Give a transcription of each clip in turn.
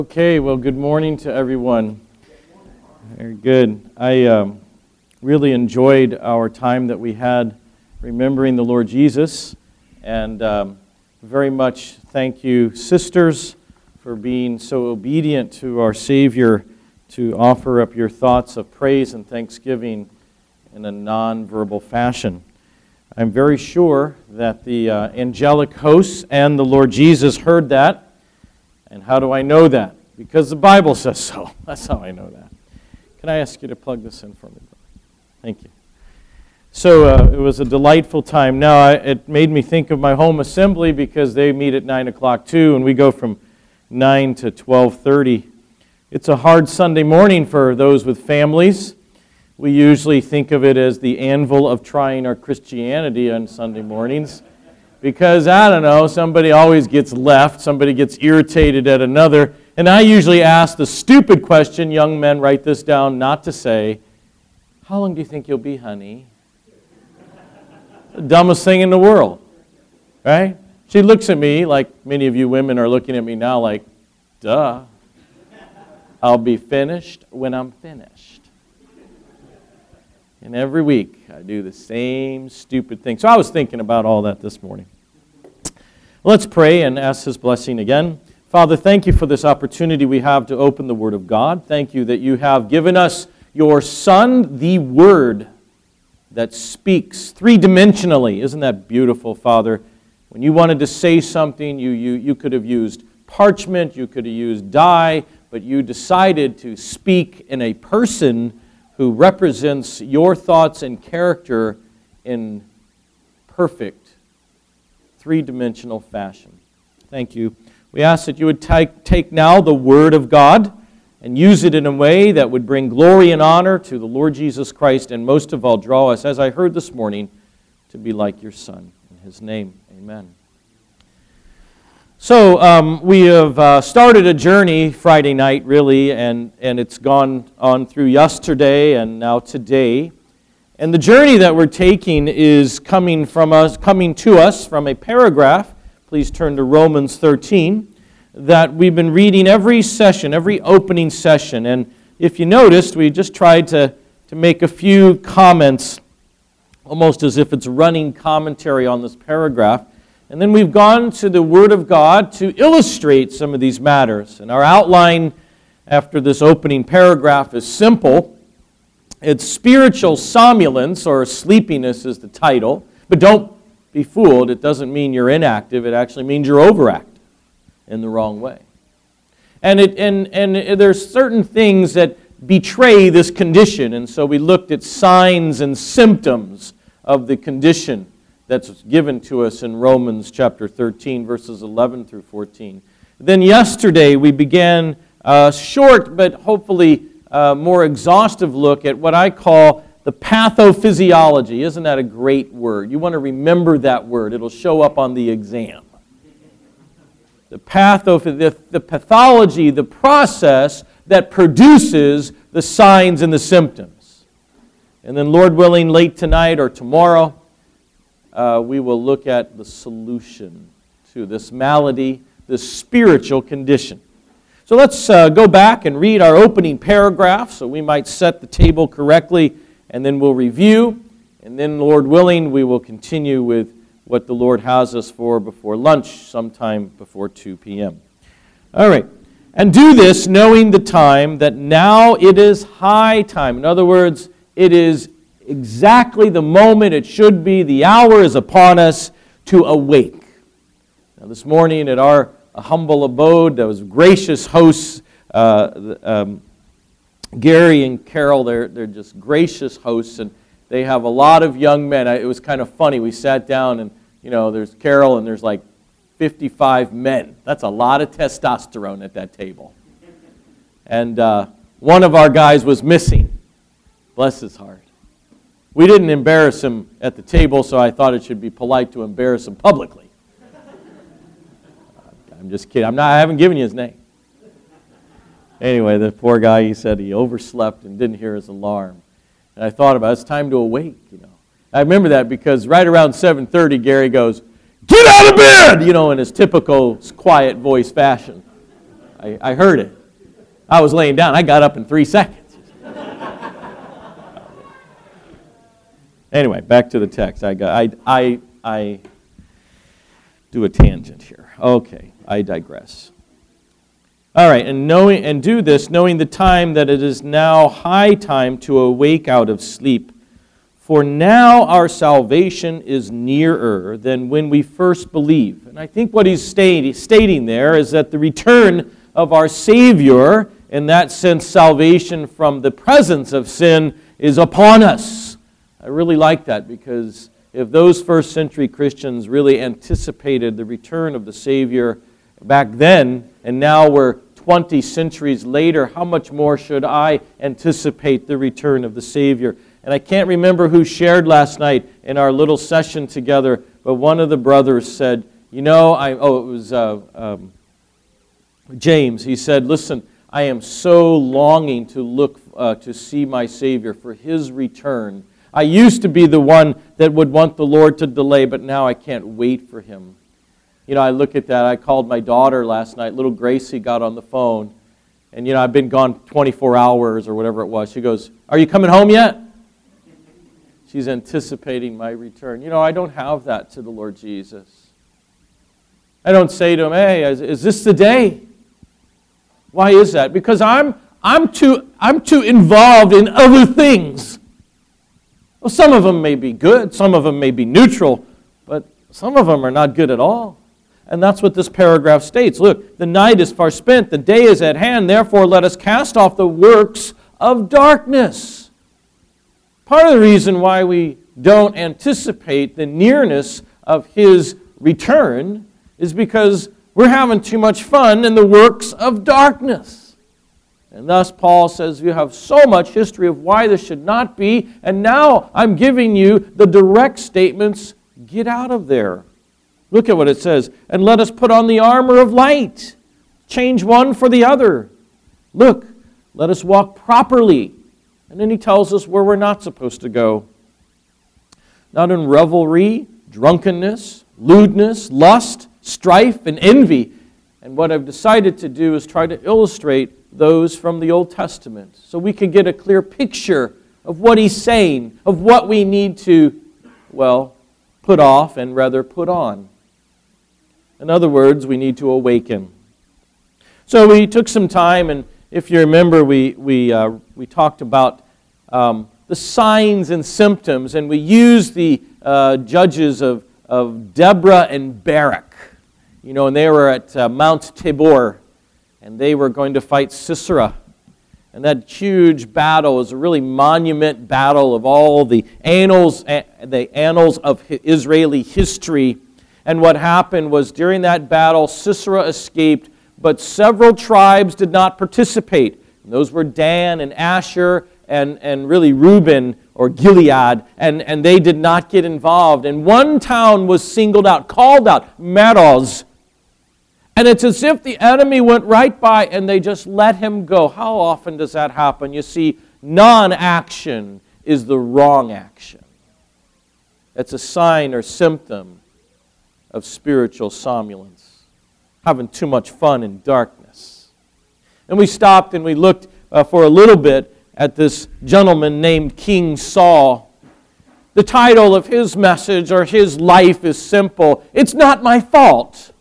Okay, well, good morning to everyone. Very good. I really enjoyed our time that we had remembering the Lord Jesus, and very much thank you, sisters, for being so obedient to our Savior to offer up your thoughts of praise and thanksgiving in a non-verbal fashion. I'm very sure that the angelic hosts and the Lord Jesus heard that. And how do I know that? Because the Bible says so. That's how I know that. Can I ask you to plug this in for me? Thank you. So it was a delightful time. Now, it made me think of my home assembly because they meet at 9 o'clock too, and we go from 9 to 12:30. It's a hard Sunday morning for those with families. We usually think of it as the anvil of trying our Christianity on Sunday mornings. Because, I don't know, somebody always gets left, somebody gets irritated at another, and I usually ask the stupid question, young men, write this down, not to say, how long do you think you'll be, honey? The dumbest thing in the world, right? She looks at me, like many of you women are looking at me now, like, duh. I'll be finished when I'm finished. And every week, I do the same stupid thing. So I was thinking about all that this morning. Let's pray and ask His blessing again. Father, thank you for this opportunity we have to open the Word of God. Thank you that you have given us your Son, the Word, that speaks three-dimensionally. Isn't that beautiful, Father? When you wanted to say something, you could have used parchment, you could have used dye, but you decided to speak in a person who represents your thoughts and character in perfect three-dimensional fashion. Thank you. We ask that you would take now the Word of God and use it in a way that would bring glory and honor to the Lord Jesus Christ, and most of all, draw us, as I heard this morning, to be like your Son. In His name, amen. So we have started a journey Friday night, really, and it's gone on through yesterday and now today. And the journey that we're taking is coming to us from a paragraph. Please turn to Romans 13, that we've been reading every session, every opening session. And if you noticed, we just tried to make a few comments, almost as if it's running commentary on this paragraph. And then we've gone to the Word of God to illustrate some of these matters. And our outline after this opening paragraph is simple. It's spiritual somnolence, or sleepiness is the title. But don't be fooled. It doesn't mean you're inactive. It actually means you're overactive in the wrong way. And there's certain things that betray this condition. And so we looked at signs and symptoms of the condition that's given to us in Romans chapter 13, verses 11 through 14. Then yesterday we began a short but hopefully more exhaustive look at what I call the pathophysiology. Isn't that a great word? You want to remember that word. It'll show up on the exam. The pathology, the process that produces the signs and the symptoms. And then, Lord willing, late tonight or tomorrow, we will look at the solution to this malady, this spiritual condition. So let's go back and read our opening paragraph so we might set the table correctly, and then we'll review, and then, Lord willing, we will continue with what the Lord has us for before lunch, sometime before 2 p.m. All right. And do this knowing the time that now it is high time. In other words, it is exactly the moment it should be. The hour is upon us to awake. Now, this morning at our humble abode, those gracious hosts, Gary and Carol, they're just gracious hosts, and they have a lot of young men. It was kind of funny. We sat down, and there's Carol, and there's like 55 men. That's a lot of testosterone at that table. And one of our guys was missing. Bless his heart. We didn't embarrass him at the table, so I thought it should be polite to embarrass him publicly. I'm just kidding. I haven't given you his name. Anyway, the poor guy, he said he overslept and didn't hear his alarm. And I thought about it. It's time to awake, I remember that because right around 7:30, Gary goes, "Get out of bed!" In his typical quiet voice fashion. I heard it. I was laying down. I got up in 3 seconds. Anyway, back to the text. I do a tangent here. Okay, I digress. All right, and do this, knowing the time that it is now high time to awake out of sleep. For now our salvation is nearer than when we first believed. And I think what he's stating there is that the return of our Savior, in that sense salvation from the presence of sin, is upon us. I really like that, because if those first century Christians really anticipated the return of the Savior back then, and now we're 20 centuries later, how much more should I anticipate the return of the Savior? And I can't remember who shared last night in our little session together, but one of the brothers said, it was James. He said, listen, I am so longing to look to see my Savior for His return. I used to be the one that would want the Lord to delay, but now I can't wait for Him. I look at that. I called my daughter last night. Little Gracie got on the phone. And, I've been gone 24 hours or whatever it was. She goes, are you coming home yet? She's anticipating my return. I don't have that to the Lord Jesus. I don't say to Him, hey, is this the day? Why is that? Because I'm too involved in other things. Well, some of them may be good. Some of them may be neutral. But some of them are not good at all. And that's what this paragraph states. Look, the night is far spent, the day is at hand, therefore let us cast off the works of darkness. Part of the reason why we don't anticipate the nearness of His return is because we're having too much fun in the works of darkness. And thus Paul says you have so much history of why this should not be, and now I'm giving you the direct statements. Get out of there. Look at what it says. And let us put on the armor of light. Change one for the other. Look, let us walk properly. And then he tells us where we're not supposed to go. Not in revelry, drunkenness, lewdness, lust, strife, and envy. And what I've decided to do is try to illustrate those from the Old Testament so we can get a clear picture of what he's saying, of what we need to, put off and rather put on. In other words, we need to awaken. So we took some time, and if you remember, we talked about the signs and symptoms, and we used the judges of Deborah and Barak. And they were at Mount Tabor, and they were going to fight Sisera. And that huge battle is a really monument battle of all the annals of Israeli history. And what happened was during that battle, Sisera escaped, but several tribes did not participate. And those were Dan and Asher and really Reuben or Gilead, and they did not get involved. And one town was singled out, called out, Meroz. And it's as if the enemy went right by and they just let him go. How often does that happen? You see, non-action is the wrong action. It's a sign or symptom of spiritual somnolence, having too much fun in darkness. And we stopped and we looked for a little bit at this gentleman named King Saul. The title of his message or his life is simple. It's not my fault.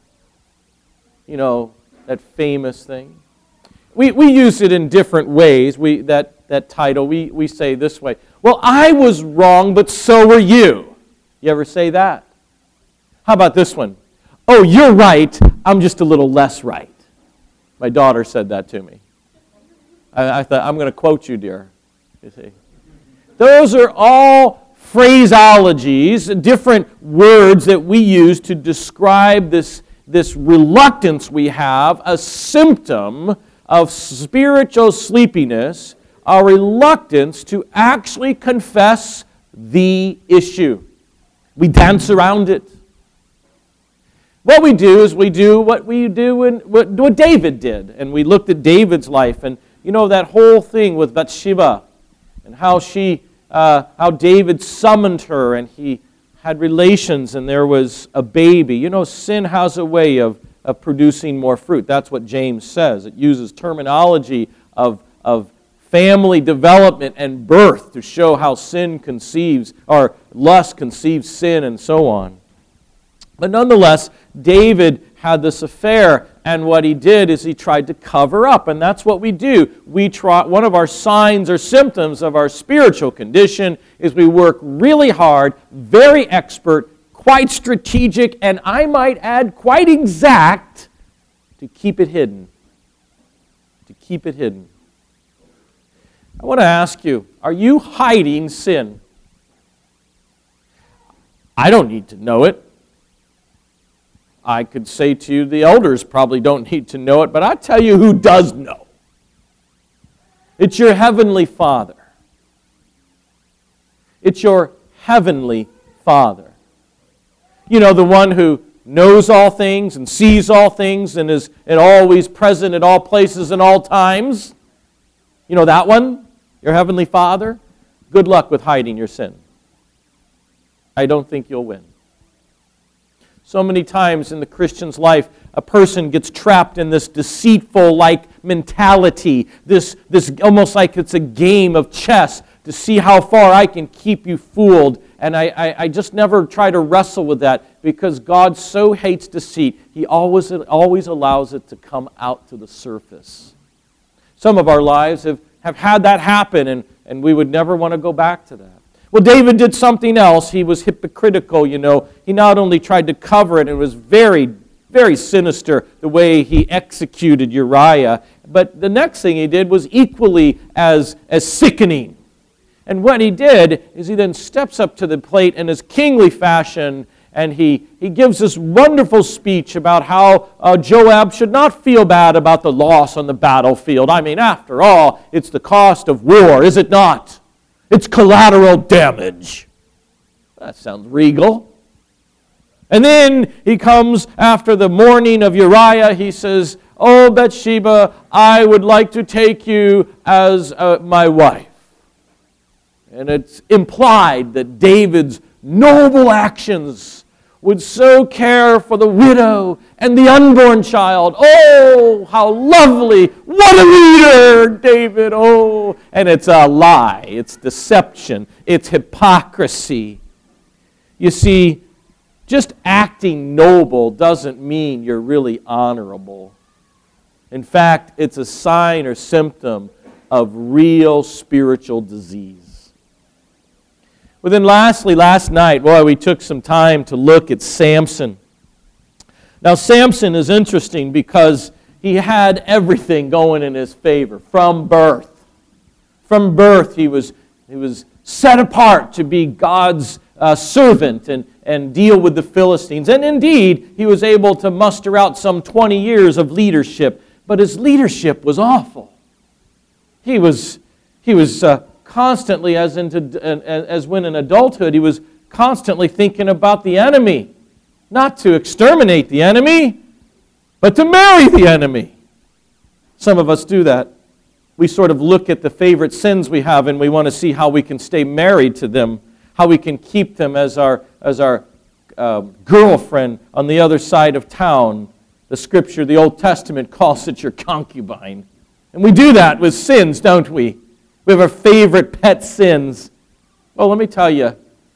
That famous thing. We use it in different ways. That title, we say this way. Well, I was wrong, but so were you. You ever say that? How about this one? Oh, you're right. I'm just a little less right. My daughter said that to me. I thought, I'm going to quote you, dear. You see, those are all phraseologies, different words that we use to describe this reluctance we have, a symptom of spiritual sleepiness, a reluctance to actually confess the issue. We dance around it. What we do is we do what David did. And we looked at David's life, and that whole thing with Bathsheba, and how David summoned her, and he had relations, and there was a baby. Sin has a way of of producing more fruit. That's what James says. It uses terminology of family development and birth to show how sin conceives, or lust conceives sin, and so on. But nonetheless, David had this affair, and what he did is he tried to cover up, and that's what we do. One of our signs or symptoms of our spiritual condition is we work really hard, very expert, quite strategic, and I might add, quite exact, to keep it hidden. To keep it hidden. I want to ask you, are you hiding sin? I don't need to know it. I could say to you, the elders probably don't need to know it, but I tell you who does know. It's your Heavenly Father. It's your Heavenly Father. You know, the one who knows all things and sees all things and is always present at all places and all times. You know that one? Your Heavenly Father? Good luck with hiding your sin. I don't think you'll win. So many times in the Christian's life, a person gets trapped in this deceitful-like mentality, this almost like it's a game of chess to see how far I can keep you fooled. And I just never try to wrestle with that because God so hates deceit, He always allows it to come out to the surface. Some of our lives have had that happen, and we would never want to go back to that. Well, David did something else. He was hypocritical, you know. He not only tried to cover it, and it was very, very sinister the way he executed Uriah, but the next thing he did was equally as sickening. And what he did is he then steps up to the plate in his kingly fashion, and he gives this wonderful speech about how Joab should not feel bad about the loss on the battlefield. I mean, after all, it's the cost of war, is it not? It's collateral damage. That sounds regal. And then he comes after the mourning of Uriah. He says, "Oh, Bathsheba, I would like to take you as my wife." And it's implied that David's noble actions would so care for the widow and the unborn child. Oh, how lovely. What a leader, David. Oh, and it's a lie. It's deception. It's hypocrisy. You see, just acting noble doesn't mean you're really honorable. In fact, it's a sign or symptom of real spiritual disease. Well, then lastly, last night, we took some time to look at Samson. Now, Samson is interesting because he had everything going in his favor from birth. From birth, he was set apart to be God's servant and deal with the Philistines. And indeed, he was able to muster out some 20 years of leadership, but his leadership was awful. He was constantly, as when in adulthood, he was constantly thinking about the enemy. Not to exterminate the enemy, but to marry the enemy. Some of us do that. We sort of look at the favorite sins we have and we want to see how we can stay married to them, how we can keep them as our girlfriend on the other side of town. The Scripture, the Old Testament, calls it your concubine. And we do that with sins, don't we? We have our favorite pet sins. Well, let me tell you,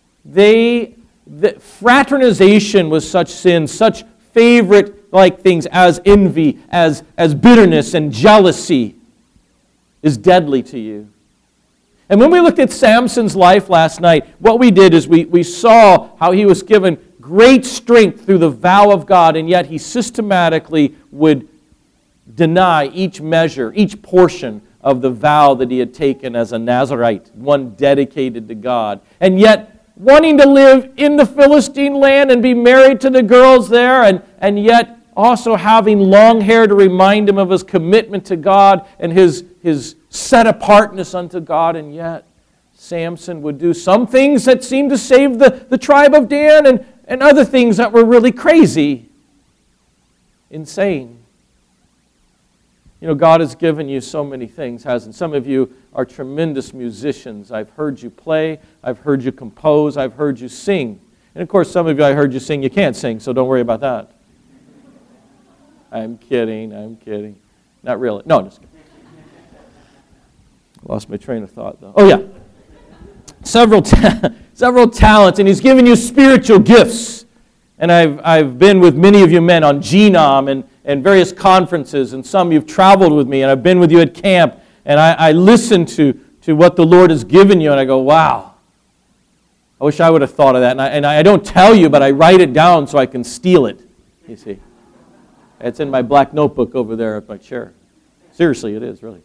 fraternization with such sins, such favorite-like things as envy, as bitterness and jealousy, is deadly to you. And when we looked at Samson's life last night, what we did is we saw how he was given great strength through the vow of God, and yet he systematically would deny each measure, each portion of the vow that he had taken as a Nazirite, one dedicated to God. And yet, wanting to live in the Philistine land and be married to the girls there, and yet also having long hair to remind him of his commitment to God and his set-apartness unto God. And yet, Samson would do some things that seemed to save the tribe of Dan and other things that were really crazy, insane. You know, God has given you so many things, hasn't? Some of you are tremendous musicians. I've heard you play. I've heard you compose. I've heard you sing. And of course, some of you I heard you sing. You can't sing, so don't worry about that. I'm kidding. Not really. No, I'm just kidding. Lost my train of thought, though. Oh, yeah. Several talents, and He's given you spiritual gifts. And I've been with many of you men on Genome and various conferences, and some you've traveled with me, and I've been with you at camp, and I listen to what the Lord has given you, and I go, wow. I wish I would have thought of that. And I don't tell you, but I write it down so I can steal it, you see. It's in my black notebook over there at my chair. Seriously, it is, really.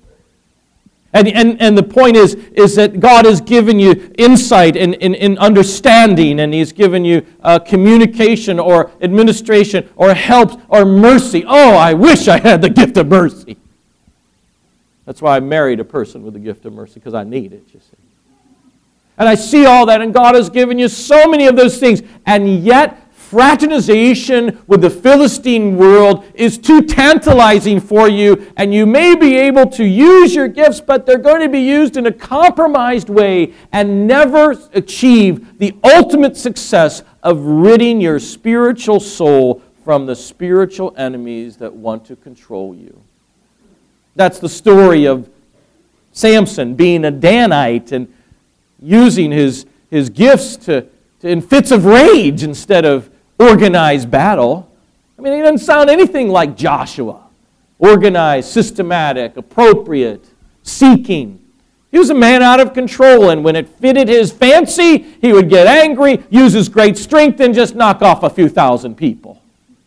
And the point is that God has given you insight and understanding, and He's given you communication or administration or help or mercy. Oh, I wish I had the gift of mercy. That's why I married a person with the gift of mercy, because I need it, you see. And I see all that, and God has given you so many of those things, and yet fraternization with the Philistine world is too tantalizing for you, and you may be able to use your gifts, but they're going to be used in a compromised way and never achieve the ultimate success of ridding your spiritual soul from the spiritual enemies that want to control you. That's the story of Samson being a Danite and using his gifts in fits of rage instead of organized battle. I mean, he doesn't sound anything like Joshua. Organized, systematic, appropriate, seeking. He was a man out of control, and when it fitted his fancy, he would get angry, use his great strength, and just knock off a few thousand people.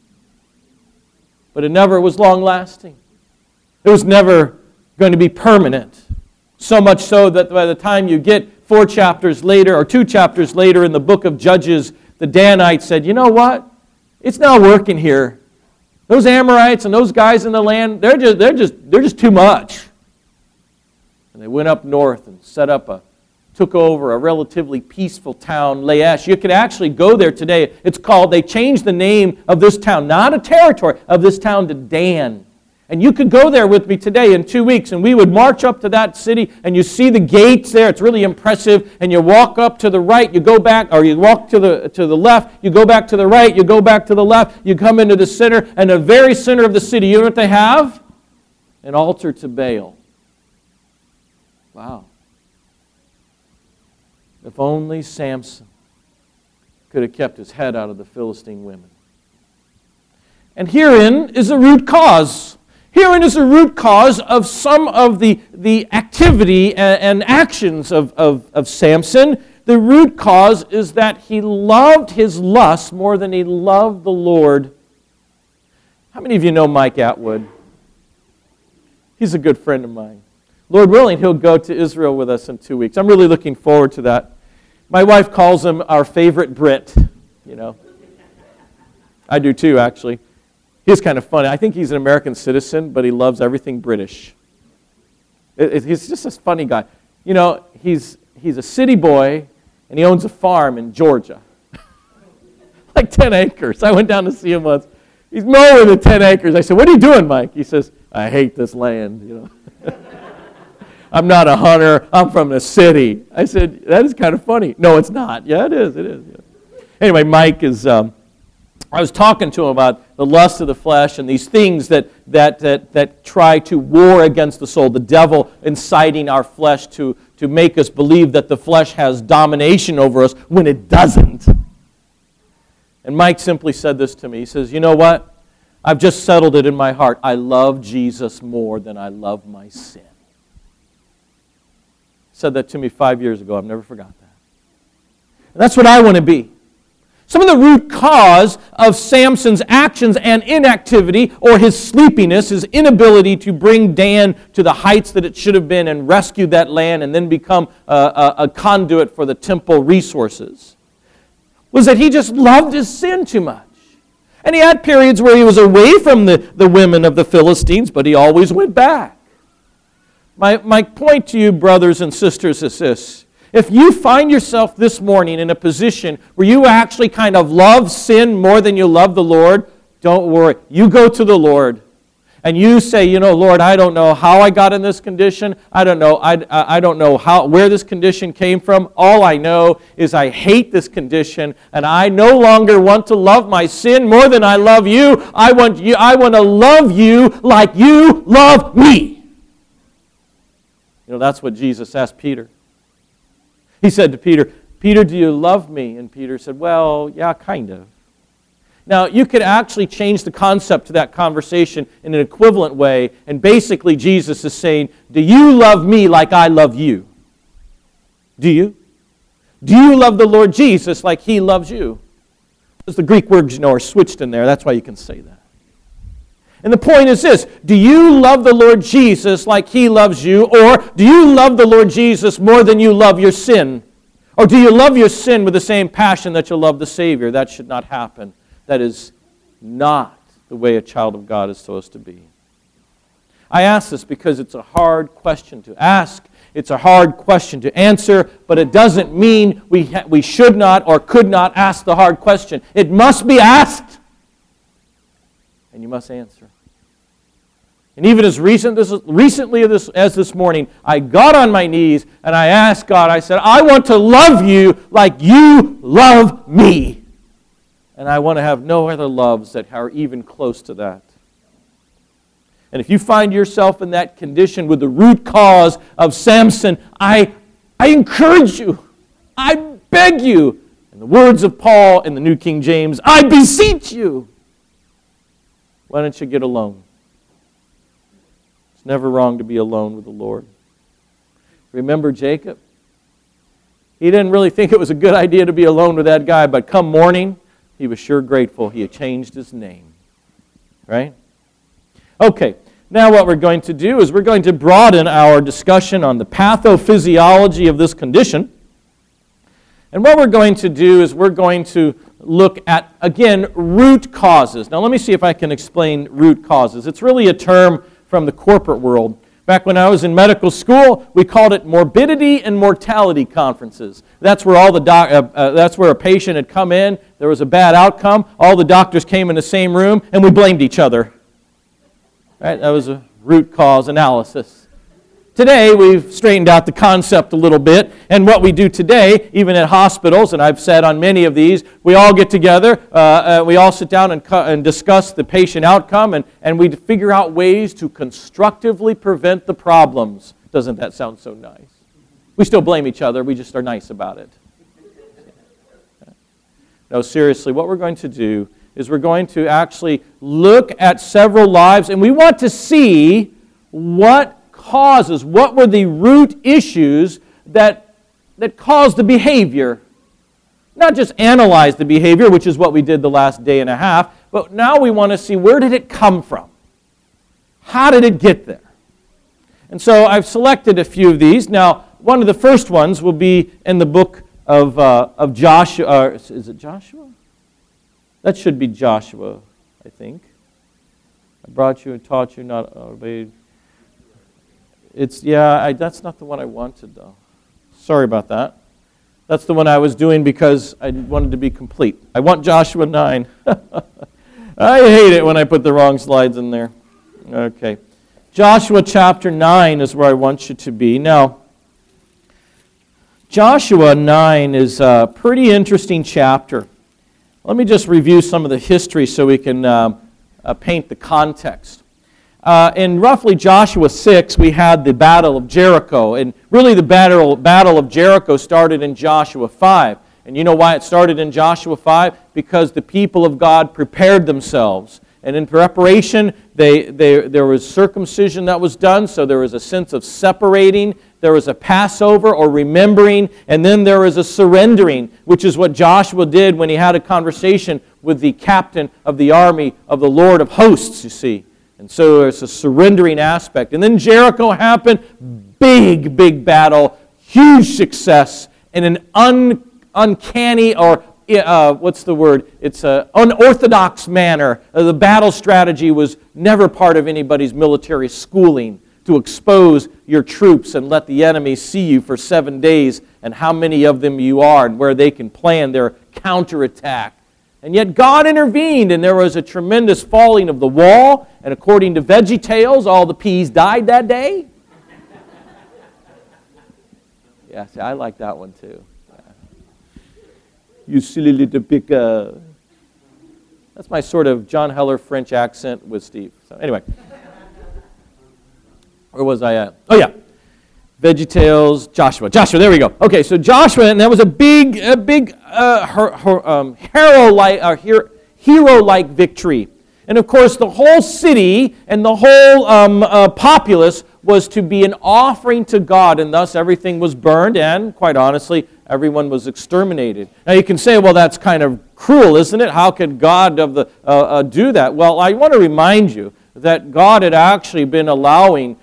But it never was long-lasting. It was never going to be permanent. So much so that by the time you get 4 chapters later, or 2 chapters later in the book of Judges, the Danites said, you know what? It's not working here. Those Amorites and those guys in the land, they're just too much. And they went up north and took over a relatively peaceful town, Laish. You could actually go there today. They changed the name of this town, not a territory, of this town to Dan. And you could go there with me today in 2 weeks, and we would march up to that city, and you see the gates there. It's really impressive. And you walk up to the right, you go back, or you walk to the left, you go back to the right, you go back to the left, you come into the center, and the very center of the city, you know what they have? An altar to Baal. Wow. If only Samson could have kept his head out of the Philistine women. And herein is a root cause. Herein is a root cause of some of the activity and actions of Samson. The root cause is that he loved his lust more than he loved the Lord. How many of you know Mike Atwood? He's a good friend of mine. Lord willing, he'll go to Israel with us in 2 weeks. I'm really looking forward to that. My wife calls him our favorite Brit, you know. I do too, actually. He's kind of funny. I think he's an American citizen, but he loves everything British. He's just a funny guy. You know, he's a city boy, and he owns a farm in Georgia. Like 10 acres. I went down to see him once. He's mowing the 10 acres. I said, what are you doing, Mike? He says, I hate this land, you know. I'm not a hunter. I'm from the city. I said, that is kind of funny. No, it's not. Yeah, it is. Yeah. Anyway, Mike is... I was talking to him about the lust of the flesh and these things that try to war against the soul. The devil inciting our flesh to make us believe that the flesh has domination over us when it doesn't. And Mike simply said this to me. He says, you know what? I've just settled it in my heart. I love Jesus more than I love my sin. He said that to me 5 years ago. I've never forgot that. And that's what I want to be. Some of the root cause of Samson's actions and inactivity, or his sleepiness, his inability to bring Dan to the heights that it should have been and rescue that land and then become a conduit for the temple resources, was that he just loved his sin too much. And he had periods where he was away from the women of the Philistines, but he always went back. My point to you, brothers and sisters, is this. If you find yourself this morning in a position where you actually kind of love sin more than you love the Lord, don't worry. You go to the Lord. and you say, Lord, I don't know how I got in this condition. I don't know. I don't know where this condition came from. All I know is I hate this condition, and I no longer want to love my sin more than I love you. I want to love you like you love me. That's what Jesus asked Peter. He said to Peter, Peter, do you love me? And Peter said, well, yeah, kind of. Now, you could actually change the concept to that conversation in an equivalent way, and basically Jesus is saying, do you love me like I love you? Do you? Do you love the Lord Jesus like He loves you? Because the Greek words, are switched in there. That's why you can say that. And the point is this, do you love the Lord Jesus like He loves you, or do you love the Lord Jesus more than you love your sin? Or do you love your sin with the same passion that you love the Savior? That should not happen. That is not the way a child of God is supposed to be. I ask this because it's a hard question to ask. It's a hard question to answer, but it doesn't mean we should not or could not ask the hard question. It must be asked, and you must answer. And even as recently as this morning, I got on my knees and I asked God, I said, I want to love you like you love me. And I want to have no other loves that are even close to that. And if you find yourself in that condition with the root cause of Samson, I encourage you, I beg you, in the words of Paul in the New King James, I beseech you, why don't you get alone? It's never wrong to be alone with the Lord. Remember Jacob? He didn't really think it was a good idea to be alone with that guy, but come morning, he was sure grateful he had changed his name. Right? Okay, now what we're going to do is we're going to broaden our discussion on the pathophysiology of this condition. And what we're going to do is we're going to look at, again, root causes. Now let me see if I can explain root causes. It's really a term from the corporate world. Back when I was in medical school, we called it morbidity and mortality conferences. That's where that's where a patient had come in, there was a bad outcome, all the doctors came in the same room, and we blamed each other. Right? That was a root cause analysis. Today, we've straightened out the concept a little bit, and what we do today, even at hospitals, and I've said on many of these, we all get together, we all sit down and discuss the patient outcome, and we figure out ways to constructively prevent the problems. Doesn't that sound so nice? We still blame each other, we just are nice about it. No, seriously, what we're going to do is we're going to actually look at several lives, and we want to see what were the root issues that caused the behavior. Not just analyze the behavior, which is what we did the last day and a half, but now we want to see where did it come from? How did it get there? And so I've selected a few of these. Now, one of the first ones will be in the book of Joshua. Is it Joshua? That should be Joshua, I think. I brought you and taught you not obeyed. That's not the one I wanted, though. Sorry about that. That's the one I was doing because I wanted to be complete. I want Joshua 9. I hate it when I put the wrong slides in there. Okay. Joshua chapter 9 is where I want you to be. Now, Joshua 9 is a pretty interesting chapter. Let me just review some of the history so we can paint the context. In roughly Joshua 6, we had the Battle of Jericho. And really the Battle of Jericho started in Joshua 5. And you know why it started in Joshua 5? Because the people of God prepared themselves. And in preparation, there was circumcision that was done, so there was a sense of separating. There was a Passover or remembering, and then there was a surrendering, which is what Joshua did when he had a conversation with the captain of the army of the Lord of hosts, you see. And so there's a surrendering aspect. And then Jericho happened, big battle, huge success, in an uncanny or it's an unorthodox manner. The battle strategy was never part of anybody's military schooling to expose your troops and let the enemy see you for 7 days and how many of them you are and where they can plan their counterattack. And yet God intervened, and there was a tremendous falling of the wall. And according to VeggieTales, all the peas died that day. Yeah, see, I like that one too. Yeah. You silly little picka. That's my sort of John Heller French accent with Steve. So anyway. Where was I at? Oh, yeah. VeggieTales, Joshua. Joshua, there we go. Okay, so Joshua, and that was a big hero-like victory. And of course, the whole city and the whole populace was to be an offering to God, and thus everything was burned, and quite honestly, everyone was exterminated. Now you can say, well, that's kind of cruel, isn't it? How could God do that? Well, I want to remind you that God had actually been allowing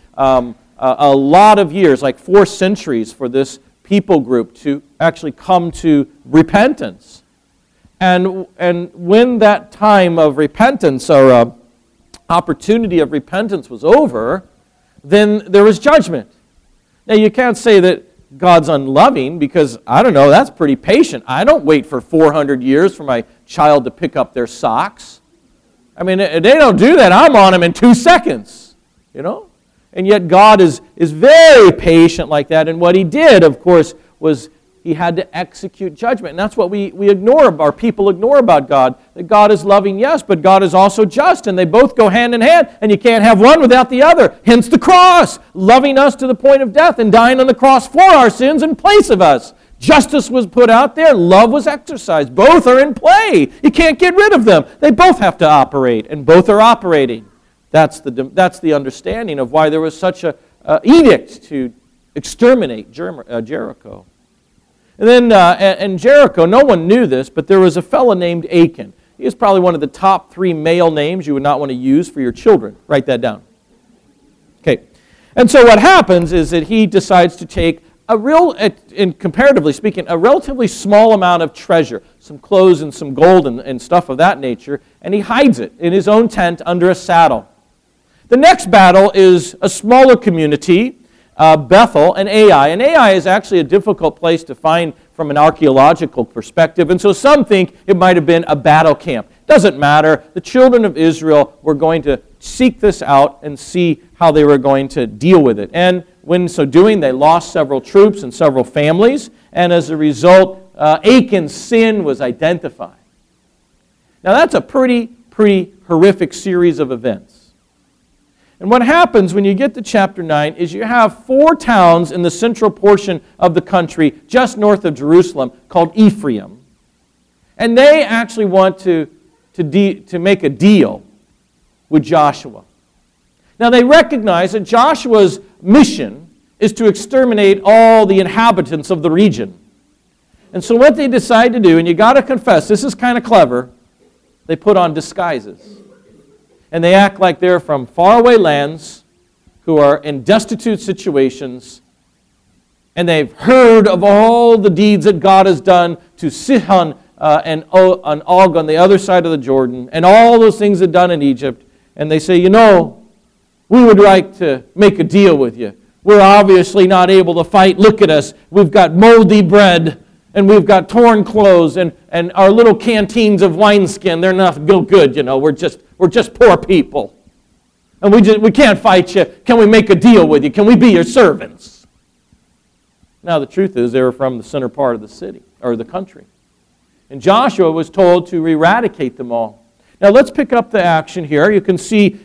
a lot of years, like 4 centuries, for this people group to actually come to repentance. And when that time of repentance or opportunity of repentance was over, then there was judgment. Now you can't say that God's unloving because, I don't know, that's pretty patient. I don't wait for 400 years for my child to pick up their socks. I mean, they don't do that. I'm on them in 2 seconds, you know? And yet God is very patient like that. And what He did, of course, was He had to execute judgment. And that's what we ignore, our people ignore about God. That God is loving, yes, but God is also just. And they both go hand in hand. And you can't have one without the other. Hence the cross, loving us to the point of death and dying on the cross for our sins in place of us. Justice was put out there. Love was exercised. Both are in play. You can't get rid of them. They both have to operate. And both are operating. That's the understanding of why there was such an edict to exterminate Jericho. And then in Jericho, no one knew this, but there was a fellow named Achan. He is probably one of the top 3 male names you would not want to use for your children. Write that down. Okay. And so what happens is that he decides to take comparatively speaking, a relatively small amount of treasure, some clothes and some gold and stuff of that nature, and he hides it in his own tent under a saddle. The next battle is a smaller community, Bethel and Ai. And Ai is actually a difficult place to find from an archaeological perspective, and so some think it might have been a battle camp. Doesn't matter. The children of Israel were going to seek this out and see how they were going to deal with it. And when so doing, they lost several troops and several families, and as a result, Achan's sin was identified. Now that's a pretty horrific series of events. And what happens when you get to chapter 9 is you have 4 towns in the central portion of the country, just north of Jerusalem, called Ephraim. And they actually want to make a deal with Joshua. Now they recognize that Joshua's mission is to exterminate all the inhabitants of the region. And so what they decide to do, and you got to confess, this is kind of clever, they put on disguises. And they act like they're from faraway lands who are in destitute situations, and they've heard of all the deeds that God has done to Sihon and Og on the other side of the Jordan, and all those things that done in Egypt. And they say, you know, we would like to make a deal with you. We're obviously not able to fight. Look at us. We've got moldy bread, and we've got torn clothes, and our little canteens of wineskin, they're not good, you know. We're just poor people. And we can't fight you. Can we make a deal with you? Can we be your servants? Now the truth is they were from the center part of the city, or the country. And Joshua was told to eradicate them all. Now let's pick up the action here. You can see,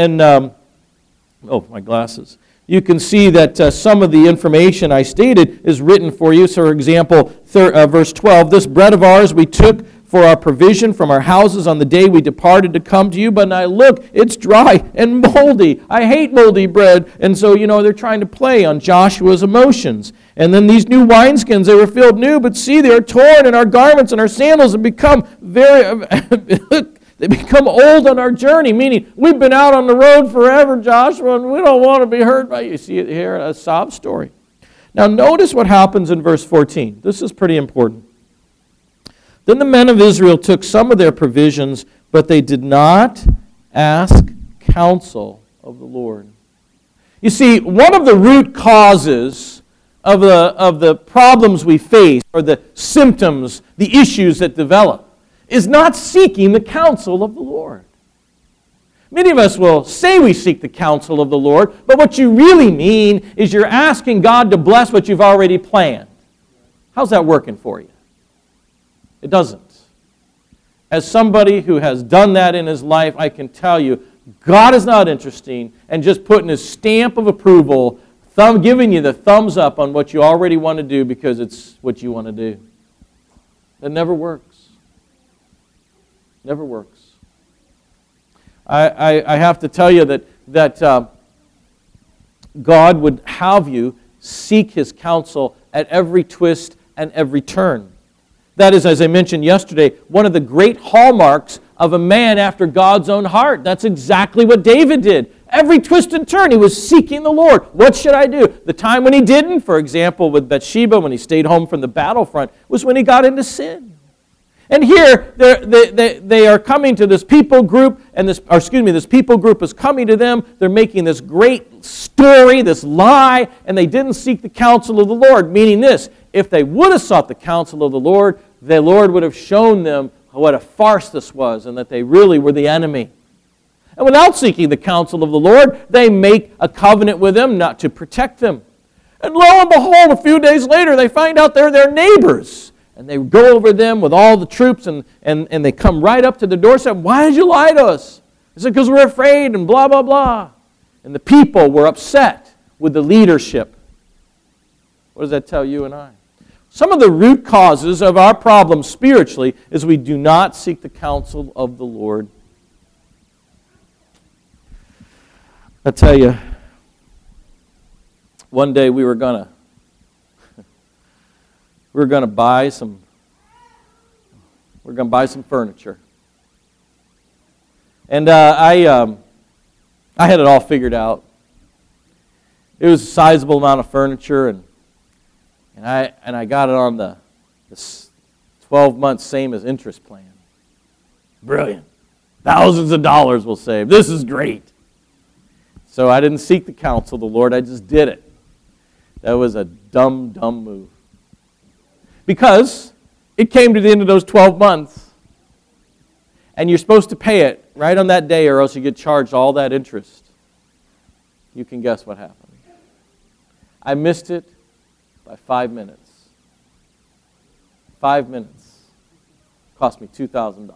my glasses. You can see that some of the information I stated is written for you. So, for example, verse 12, this bread of ours we took for our provision from our houses on the day we departed to come to you, but now look, it's dry and moldy. I hate moldy bread. And so, they're trying to play on Joshua's emotions. And then these new wineskins, they were filled new, but see, they are torn, and our garments and our sandals have become they become old on our journey, meaning we've been out on the road forever, Joshua, and we don't want to be hurt by you. You see it here, a sob story. Now notice what happens in verse 14. This is pretty important. Then the men of Israel took some of their provisions, but they did not ask counsel of the Lord. You see, one of the root causes of the problems we face, or the symptoms, the issues that develop, is not seeking the counsel of the Lord. Many of us will say we seek the counsel of the Lord, but what you really mean is you're asking God to bless what you've already planned. How's that working for you? It doesn't. As somebody who has done that in his life, I can tell you, God is not interested in just putting his stamp of approval, giving you the thumbs up on what you already want to do because it's what you want to do. It never works. Never works. I have to tell you that God would have you seek His counsel at every twist and every turn. That is, as I mentioned yesterday, one of the great hallmarks of a man after God's own heart. That's exactly what David did. Every twist and turn, he was seeking the Lord. What should I do? The time when he didn't, for example, with Bathsheba, when he stayed home from the battlefront, was when he got into sin. And here, they are coming to this people group, and this people group is coming to them. They're making this great story, this lie, and they didn't seek the counsel of the Lord, meaning this: if they would have sought the counsel of the Lord would have shown them what a farce this was, and that they really were the enemy. And without seeking the counsel of the Lord, they make a covenant with them not to protect them. And lo and behold, a few days later, they find out they're their neighbors. And they go over them with all the troops, and they come right up to the doorstep. Why did you lie to us? They said, because we're afraid, and blah, blah, blah. And the people were upset with the leadership. What does that tell you and I? Some of the root causes of our problems spiritually is we do not seek the counsel of the Lord. I tell you, one day we were going to buy some furniture. And I had it all figured out. It was a sizable amount of furniture, and I got it on the 12 months same as interest plan. Brilliant. Thousands of dollars we'll save. This is great. So I didn't seek the counsel of the Lord. I just did it. That was a dumb move. Because it came to the end of those 12 months, and you're supposed to pay it right on that day, or else you get charged all that interest. You can guess what happened. I missed it by 5 minutes. 5 minutes. Cost me $2,000.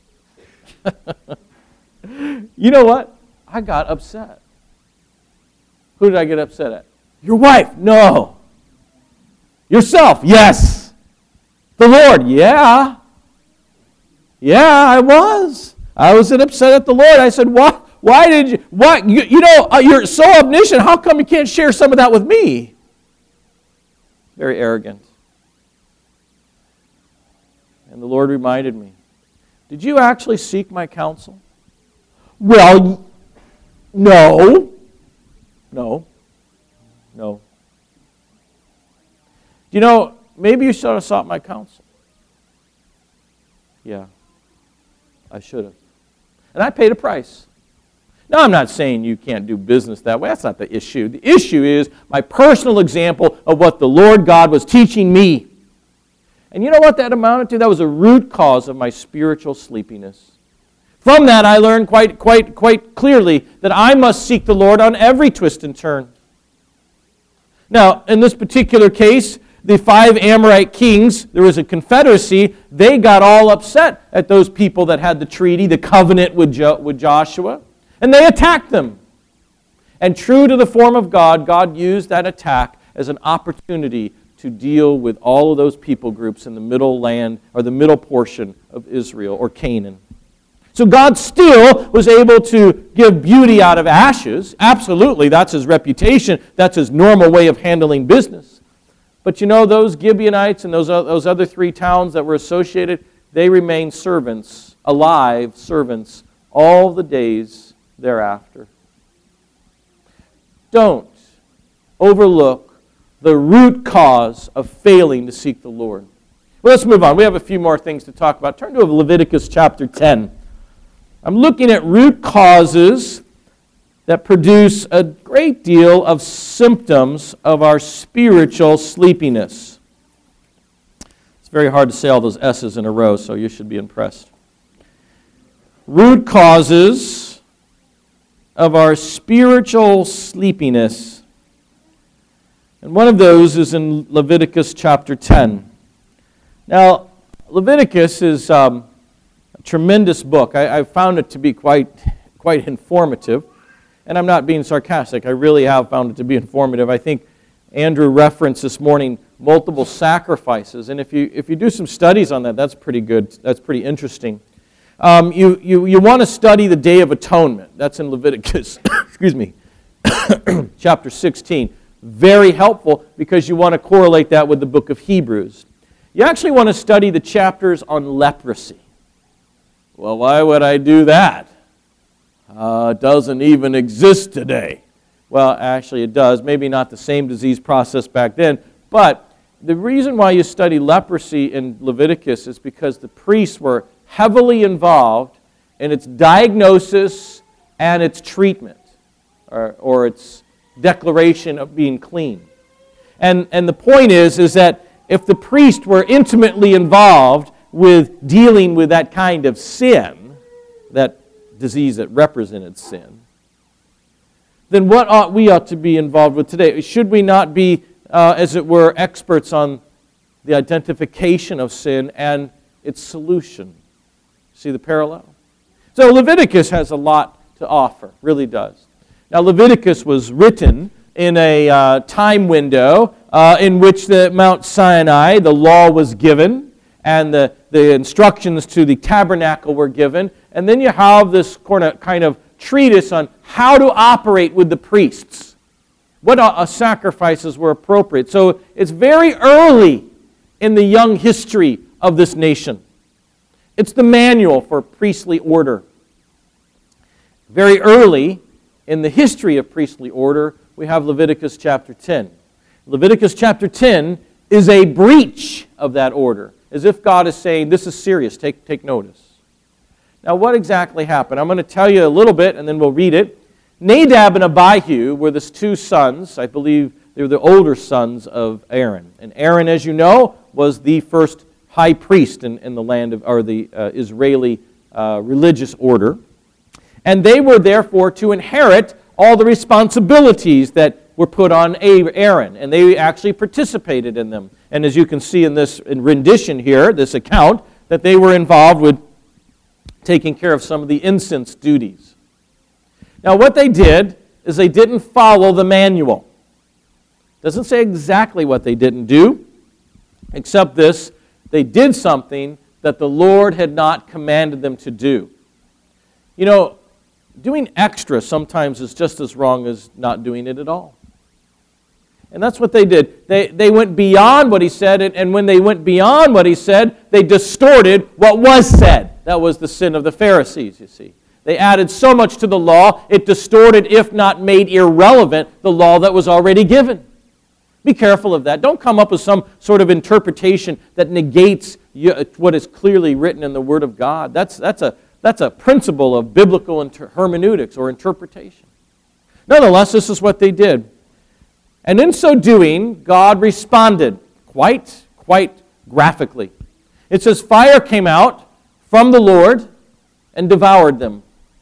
You know what? I got upset. Who did I get upset at? Your wife. No. Yourself. Yes. The Lord. Yeah. Yeah, I was. I was upset at the Lord. I said, "Why? Why did you? Why? You're so omniscient. How come you can't share some of that with me?" Very arrogant. And the Lord reminded me, "Did you actually seek my counsel?" Well, no. You know, maybe you should have sought my counsel. Yeah, I should have. And I paid a price. Now, I'm not saying you can't do business that way. That's not the issue. The issue is my personal example of what the Lord God was teaching me. And you know what that amounted to? That was a root cause of my spiritual sleepiness. From that, I learned quite clearly that I must seek the Lord on every twist and turn. Now, in this particular case, the 5 Amorite kings, there was a confederacy. They got all upset at those people that had the treaty, the covenant with Joshua, and they attacked them. And true to the form of God, God used that attack as an opportunity to deal with all of those people groups in the middle land, or the middle portion of Israel, or Canaan. So God still was able to give beauty out of ashes. Absolutely, that's His reputation. That's His normal way of handling business. But you know, those Gibeonites and those other 3 towns that were associated, they remained servants, alive servants, all the days thereafter. Don't overlook the root cause of failing to seek the Lord. Well, let's move on. We have a few more things to talk about. Turn to Leviticus chapter 10. I'm looking at root causes that produce a great deal of symptoms of our spiritual sleepiness. It's very hard to say all those S's in a row, so you should be impressed. Root causes of our spiritual sleepiness. And one of those is in Leviticus chapter 10. Now, Leviticus is a tremendous book. I found it to be quite informative. And I'm not being sarcastic. I really have found it to be informative. I think Andrew referenced this morning multiple sacrifices. And if you do some studies on that, that's pretty good. That's pretty interesting. You want to study the Day of Atonement. That's in Leviticus, excuse me, chapter 16. Very helpful because you want to correlate that with the book of Hebrews. You actually want to study the chapters on leprosy. Well, why would I do that? It doesn't even exist today. Well, actually it does. Maybe not the same disease process back then, but the reason why you study leprosy in Leviticus is because the priests were heavily involved in its diagnosis and its treatment, or its declaration of being clean. And the point is that if the priests were intimately involved with dealing with that kind of sin, that disease that represented sin, then what ought we to be involved with today? Should we not be, as it were, experts on the identification of sin and its solution? See the parallel? So Leviticus has a lot to offer, really does. Now Leviticus was written in a time window in which the Mount Sinai, the law was given, and the instructions to the tabernacle were given, and then you have this kind of treatise on how to operate with the priests. What sacrifices were appropriate. So it's very early in the young history of this nation. It's the manual for priestly order. Very early in the history of priestly order, we have Leviticus chapter 10. Leviticus chapter 10 is a breach of that order, as if God is saying, this is serious, take notice. Now, what exactly happened? I'm going to tell you a little bit, and then we'll read it. Nadab and Abihu were the two sons. I believe they were the older sons of Aaron. And Aaron, as you know, was the first high priest in the land of, or the Israeli religious order. And they were therefore to inherit all the responsibilities that were put on Aaron. And they actually participated in them. And as you can see in this rendition here, this account, that they were involved with taking care of some of the incense duties. Now what they did is they didn't follow the manual. It doesn't say exactly what they didn't do, except this: they did something that the Lord had not commanded them to do. You know, doing extra sometimes is just as wrong as not doing it at all. And that's what they did. They went beyond what he said, and when they went beyond what he said, they distorted what was said. That was the sin of the Pharisees, you see. They added so much to the law, it distorted, if not made irrelevant, the law that was already given. Be careful of that. Don't come up with some sort of interpretation that negates what is clearly written in the Word of God. That's a principle of biblical hermeneutics or interpretation. Nonetheless, this is what they did. And in so doing, God responded quite graphically. It says, fire came out from the Lord and devoured them.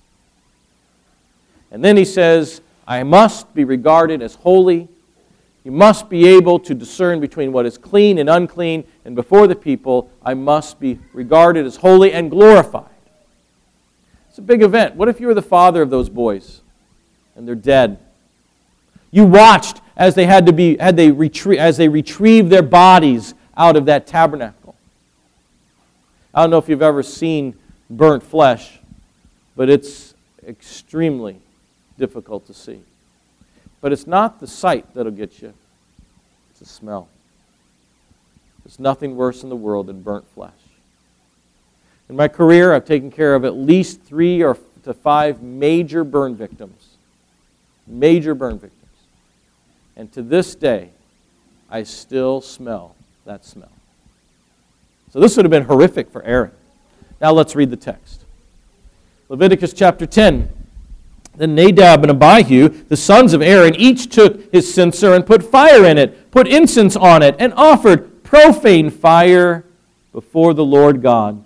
And then he says, I must be regarded as holy. You must be able to discern between what is clean and unclean, and before the people, I must be regarded as holy and glorified. It's a big event. What if you were the father of those boys and they're dead? You watched as they retrieved their bodies out of that tabernacle. I don't know if you've ever seen burnt flesh, but it's extremely difficult to see. But it's not the sight that'll get you. It's the smell. There's nothing worse in the world than burnt flesh. In my career, I've taken care of at least 3 to 5 major burn victims. Major burn victims. And to this day, I still smell that smell. So this would have been horrific for Aaron. Now let's read the text. Leviticus chapter 10. Then Nadab and Abihu, the sons of Aaron, each took his censer and put fire in it, put incense on it, and offered profane fire before the Lord God,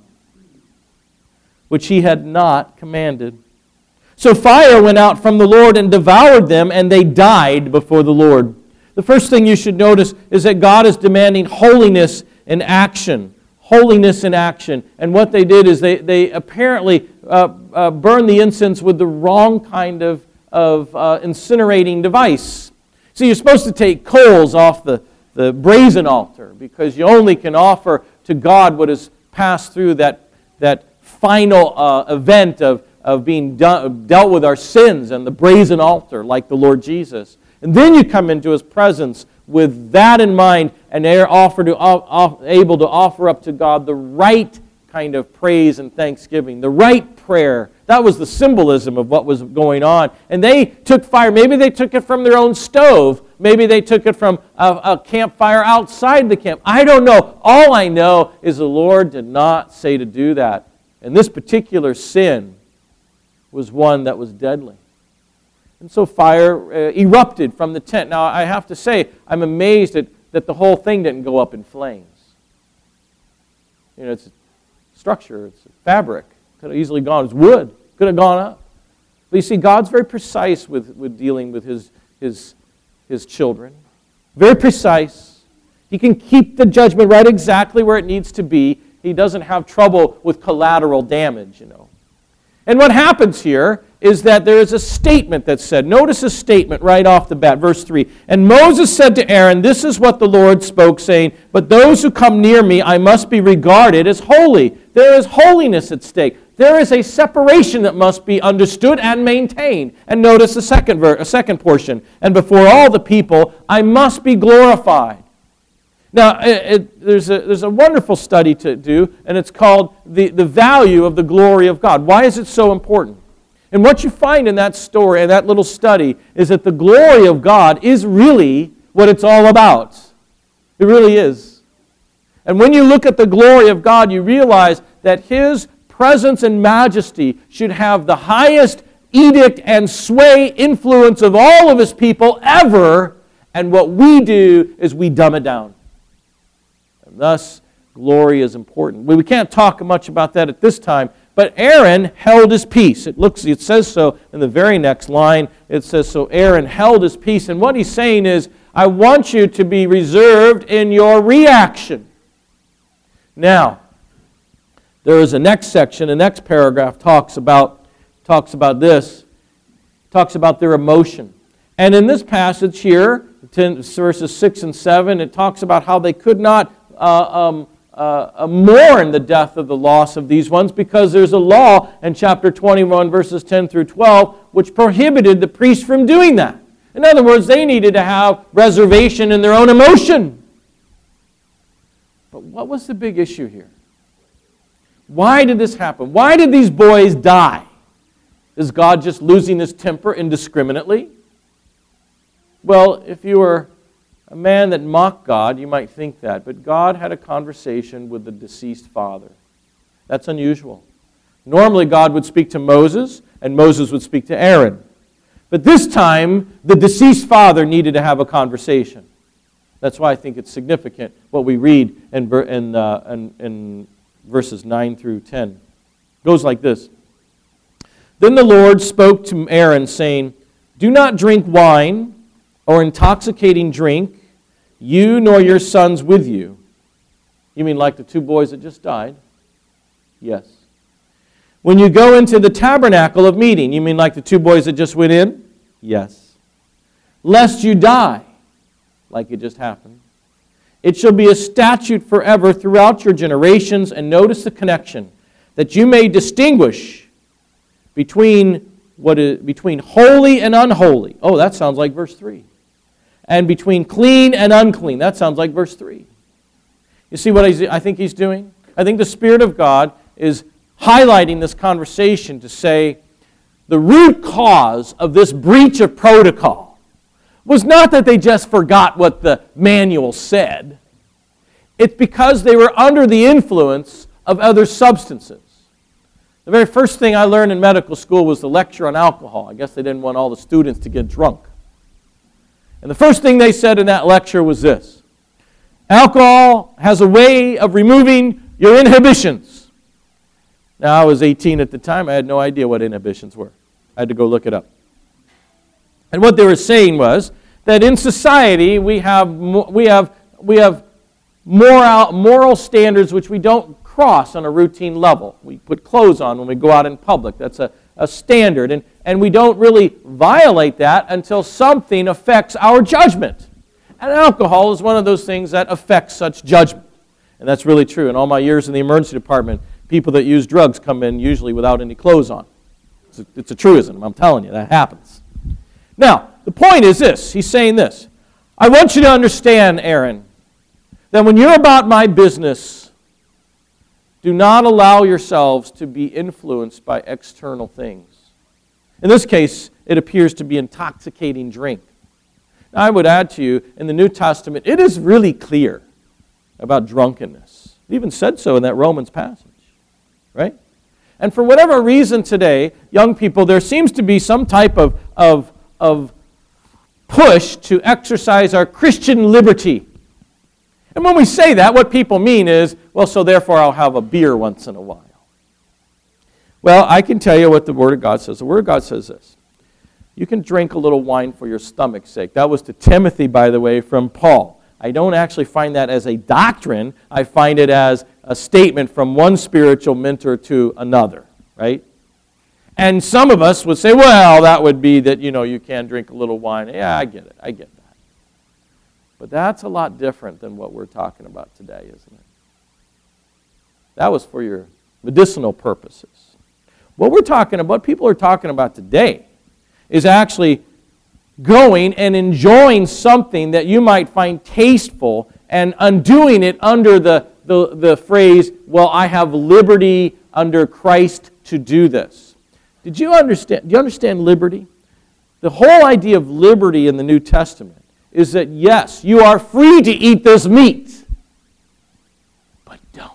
which he had not commanded. So fire went out from the Lord and devoured them, and they died before the Lord. The first thing you should notice is that God is demanding holiness in action. Holiness in action. And what they did is they apparently burned the incense with the wrong kind of incinerating device. So you're supposed to take coals off the brazen altar, because you only can offer to God what has passed through that final event of being dealt with our sins and the brazen altar, like the Lord Jesus. And then you come into His presence with that in mind, and they're able to offer up to God the right kind of praise and thanksgiving, the right prayer. That was the symbolism of what was going on. And they took fire. Maybe they took it from their own stove. Maybe they took it from a campfire outside the camp. I don't know. All I know is the Lord did not say to do that. And this particular sin was one that was deadly. And so fire erupted from the tent. Now, I have to say, I'm amazed that the whole thing didn't go up in flames. You know, it's a structure, it's a fabric. Could have easily gone. It's wood. Could have gone up. But you see, God's very precise with dealing with His children. Very precise. He can keep the judgment right exactly where it needs to be. He doesn't have trouble with collateral damage, you know. And what happens here is that there is a statement that's said. Notice a statement right off the bat, verse 3. And Moses said to Aaron, "This is what the Lord spoke, saying, but those who come near me I must be regarded as holy." There is holiness at stake. There is a separation that must be understood and maintained. And notice the second portion. And before all the people I must be glorified. Now, there's a wonderful study to do, and it's called the value of the glory of God. Why is it so important? And what you find in that story, in that little study, is that the glory of God is really what it's all about. It really is. And when you look at the glory of God, you realize that His presence and majesty should have the highest edict and sway influence of all of His people ever, and what we do is we dumb it down. And thus, glory is important. We can't talk much about that at this time, but Aaron held his peace. It says so in the very next line. It says, so Aaron held his peace. And what he's saying is, I want you to be reserved in your reaction. Now, there is a next section, the next paragraph talks about this, talks about their emotion. And in this passage here, verses 6 and 7, it talks about how they could not mourn the death of the loss of these ones, because there's a law in chapter 21, verses 10 through 12, which prohibited the priests from doing that. In other words, they needed to have reservation in their own emotion. But what was the big issue here? Why did this happen? Why did these boys die? Is God just losing His temper indiscriminately? Well, if you were a man that mocked God, you might think that. But God had a conversation with the deceased father. That's unusual. Normally God would speak to Moses, and Moses would speak to Aaron. But this time, the deceased father needed to have a conversation. That's why I think it's significant what we read in verses 9 through 10. It goes like this. Then the Lord spoke to Aaron, saying, "Do not drink wine or intoxicating drink, you nor your sons with you." You mean like the two boys that just died? Yes. When you go into the tabernacle of meeting, you mean like the two boys that just went in? Yes. Lest you die, like it just happened. It shall be a statute forever throughout your generations, and notice the connection, that you may distinguish between holy and unholy. Oh, that sounds like verse 3. And between clean and unclean. That sounds like verse 3. You see what I think He's doing? I think the Spirit of God is highlighting this conversation to say the root cause of this breach of protocol was not that they just forgot what the manual said. It's because they were under the influence of other substances. The very first thing I learned in medical school was the lecture on alcohol. I guess they didn't want all the students to get drunk. And the first thing they said in that lecture was this: alcohol has a way of removing your inhibitions. Now, I was 18 at the time. I had no idea what inhibitions were. I had to go look it up. And what they were saying was that in society we have moral standards which we don't cross on a routine level. We put clothes on when we go out in public. That's a standard. And we don't really violate that until something affects our judgment. And alcohol is one of those things that affects such judgment. And that's really true. In all my years in the emergency department, people that use drugs come in usually without any clothes on. It's a truism. I'm telling you, that happens. Now, the point is this. He's saying this. I want you to understand, Aaron, that when you're about my business, do not allow yourselves to be influenced by external things. In this case, it appears to be intoxicating drink. Now, I would add to you, in the New Testament, it is really clear about drunkenness. It even said so in that Romans passage, right? And for whatever reason today, young people, there seems to be some type of push to exercise our Christian liberty. And when we say that, what people mean is, well, so therefore I'll have a beer once in a while. Well, I can tell you what the Word of God says. The Word of God says this. You can drink a little wine for your stomach's sake. That was to Timothy, by the way, from Paul. I don't actually find that as a doctrine. I find it as a statement from one spiritual mentor to another, right? And some of us would say, well, that would be that, you can drink a little wine. Yeah, I get it. I get that. But that's a lot different than what we're talking about today, isn't it? That was for your medicinal purposes. What people are talking about today is actually going and enjoying something that you might find tasteful and undoing it under the phrase, well, I have liberty under Christ to do this. Do you understand liberty? The whole idea of liberty in the New Testament is that, yes, you are free to eat this meat, but don't.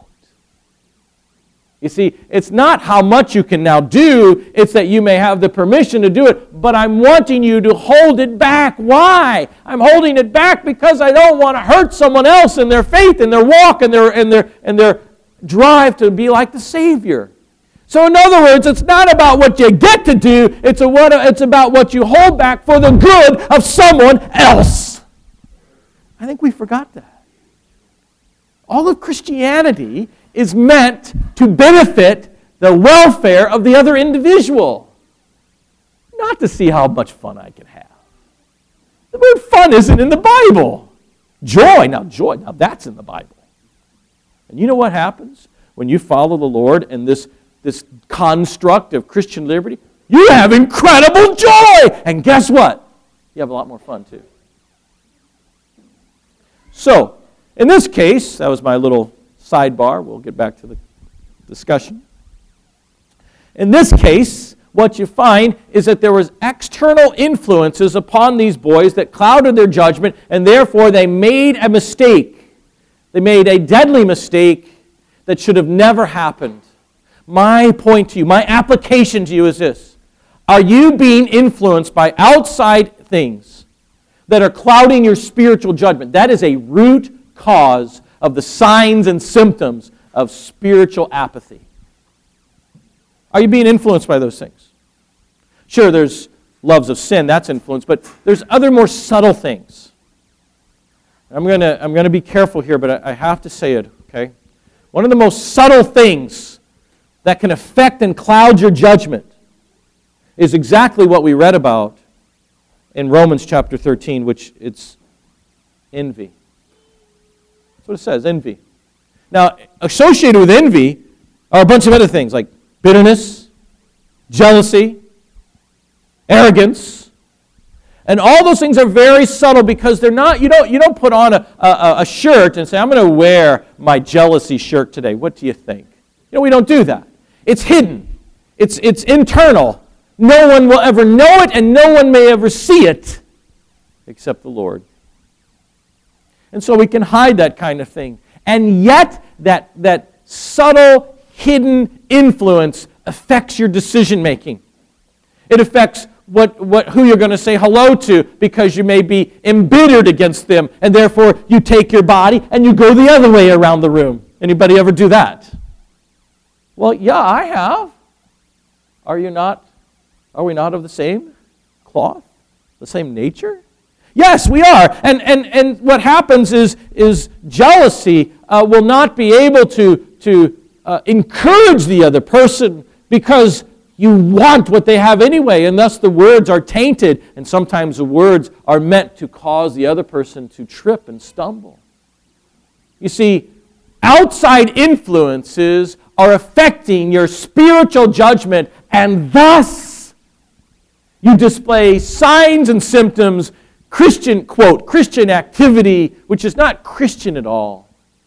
You see, it's not how much you can now do, it's that you may have the permission to do it, but I'm wanting you to hold it back. Why? I'm holding it back because I don't want to hurt someone else in their faith, in their walk, and their drive to be like the Savior. So in other words, it's not about what you get to do, it's about what you hold back for the good of someone else. I think we forgot that. All of Christianity is meant to benefit the welfare of the other individual, not to see how much fun I can have. The word fun isn't in the Bible. Joy, now that's in the Bible. And you know what happens when you follow the Lord and this construct of Christian liberty? You have incredible joy! And guess what? You have a lot more fun too. So, in this case, that was my little sidebar. We'll get back to the discussion. In this case, what you find is that there was external influences upon these boys that clouded their judgment, and therefore they made a mistake. They made a deadly mistake that should have never happened. My point to you, my application to you is this. Are you being influenced by outside things that are clouding your spiritual judgment? That is a root cause of the signs and symptoms of spiritual apathy. Are you being influenced by those things? Sure, there's loves of sin, that's influence, but there's other more subtle things. I'm going to be careful here, but I have to say it, okay? One of the most subtle things that can affect and cloud your judgment is exactly what we read about in Romans chapter 13, which it's envy. That's what it says, envy. Now, associated with envy are a bunch of other things like bitterness, jealousy, arrogance. And all those things are very subtle because they're not, you don't put on a shirt and say, I'm going to wear my jealousy shirt today. What do you think? We don't do that. It's hidden. It's internal. No one will ever know it and no one may ever see it except the Lord. And so we can hide that kind of thing. And yet, that subtle, hidden influence affects your decision making. It affects who you're going to say hello to because you may be embittered against them, and therefore you take your body and you go the other way around the room. Anybody ever do that? Well, yeah, I have. Are you not? Are we not of the same cloth? The same nature? Yes, we are. And what happens is jealousy will not be able to encourage the other person because you want what they have anyway, and thus the words are tainted, and sometimes the words are meant to cause the other person to trip and stumble. You see, outside influences are affecting your spiritual judgment, and thus you display signs and symptoms, Christian, quote, Christian activity, which is not Christian at all.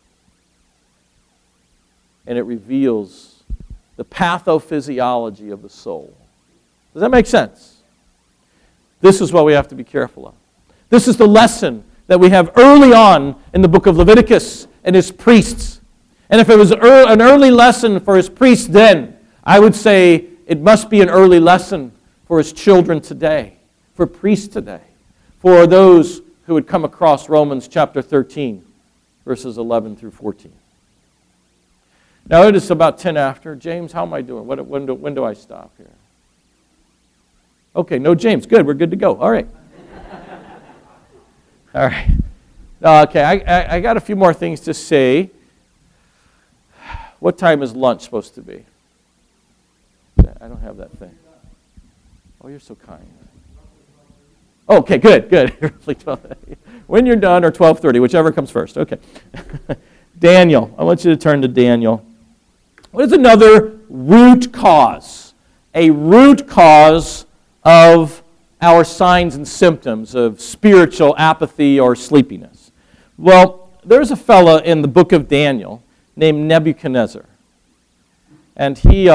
And it reveals the pathophysiology of the soul. Does that make sense? This is what we have to be careful of. This is the lesson that we have early on in the book of Leviticus and his priests. And if it was an early lesson for his priests then, I would say it must be an early lesson for his children today, for priests today, for those who would come across Romans chapter 13, verses 11 through 14. Now it is about 10 after. James, how am I doing? When do I stop here? Okay, no James. Good, we're good to go. All right. All right. Okay, I got a few more things to say. What time is lunch supposed to be? I don't have that thing. Oh, you're so kind. Okay, good. When you're done, or 12:30, whichever comes first. Okay. Daniel. I want you to turn to Daniel. What is another root cause? A root cause of our signs and symptoms of spiritual apathy or sleepiness. Well, there's a fella in the book of Daniel named Nebuchadnezzar. And he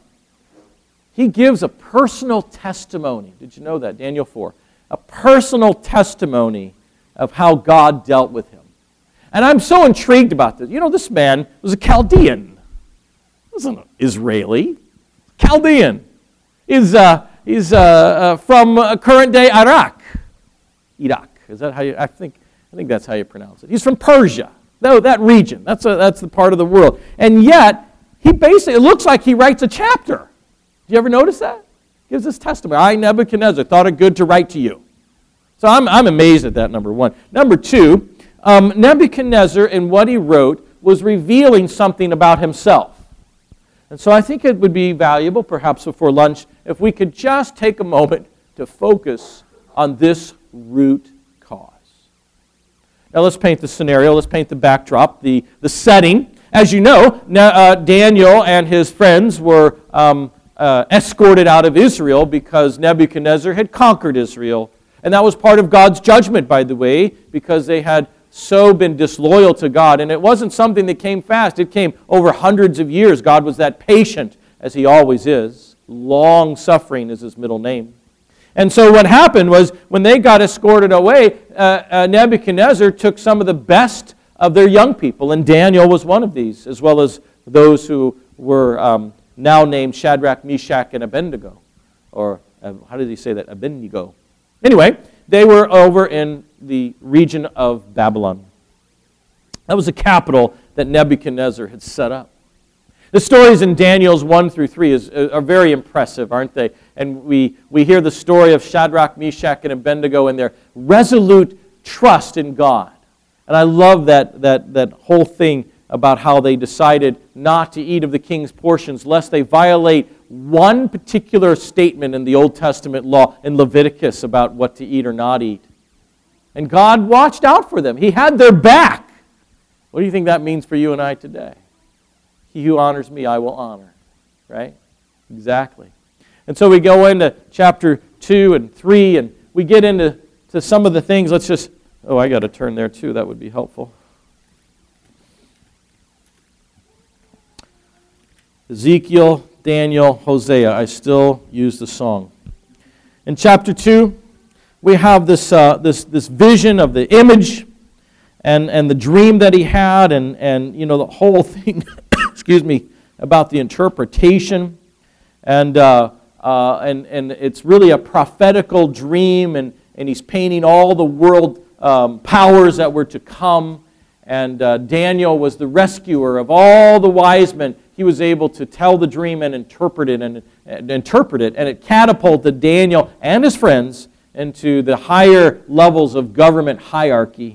gives a personal testimony. Did you know that? Daniel 4. A personal testimony of how God dealt with him. And I'm so intrigued about this. You know, this man was a Chaldean. He wasn't an Israeli. Chaldean. He's from current-day Iraq. Is that how you? I think that's how you pronounce it. He's from Persia. No, that region. That's the part of the world. And yet, it looks like he writes a chapter. Do you ever notice that? He gives this testimony. I, Nebuchadnezzar, thought it good to write to you. So I'm amazed at that, number one. Number two, Nebuchadnezzar, in what he wrote, was revealing something about himself. And so I think it would be valuable, perhaps before lunch, if we could just take a moment to focus on this root cause. Now let's paint the scenario, let's paint the backdrop, the setting. As you know, Daniel and his friends were escorted out of Israel because Nebuchadnezzar had conquered Israel. And that was part of God's judgment, by the way, because they had so been disloyal to God. And it wasn't something that came fast. It came over hundreds of years. God was that patient, as he always is. Long-suffering is his middle name. And so what happened was, when they got escorted away, Nebuchadnezzar took some of the best of their young people, and Daniel was one of these, as well as those who were now named Shadrach, Meshach, and Abednego. Or, how did he say that? Abednego. Anyway, they were over in the region of Babylon. That was the capital that Nebuchadnezzar had set up. The stories in Daniel's 1 through 3 are very impressive, aren't they? And we hear the story of Shadrach, Meshach, and Abednego and their resolute trust in God. And I love that whole thing about how they decided not to eat of the king's portions lest they violate one particular statement in the Old Testament law in Leviticus about what to eat or not eat. And God watched out for them. He had their back. What do you think that means for you and I today? He who honors me, I will honor. Right? Exactly. And so we go into chapter 2 and 3, and we get into some of the things. Let's just... Oh, I got to turn there too. That would be helpful. Ezekiel, Daniel, Hosea. I still use the song. In chapter 2, we have this vision of the image and the dream that he had, and you know, the whole thing, excuse me, about the interpretation. And it's really a prophetical dream, and he's painting all the world powers that were to come. And Daniel was the rescuer of all the wise men. He was able to tell the dream and interpret it, and it catapulted Daniel and his friends into the higher levels of government hierarchy.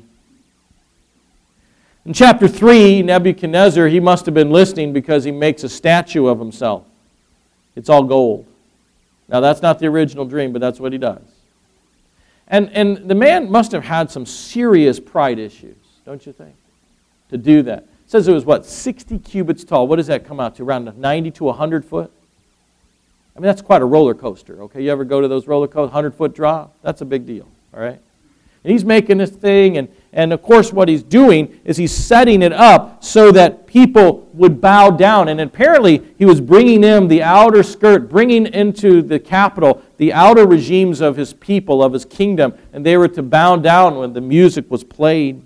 In chapter 3, Nebuchadnezzar, he must have been listening because he makes a statue of himself. It's all gold. Now, that's not the original dream, but that's what he does. And the man must have had some serious pride issues, don't you think, to do that? It says it was, 60 cubits tall. What does that come out to? Around 90 to 100 foot? I mean, that's quite a roller coaster, okay? You ever go to those roller coasters, 100-foot drop? That's a big deal, all right? And he's making this thing, and of course what he's doing is he's setting it up so that people would bow down. And apparently he was bringing in the outer skirt, bringing into the capital the outer regimes of his people, of his kingdom, and they were to bow down when the music was played.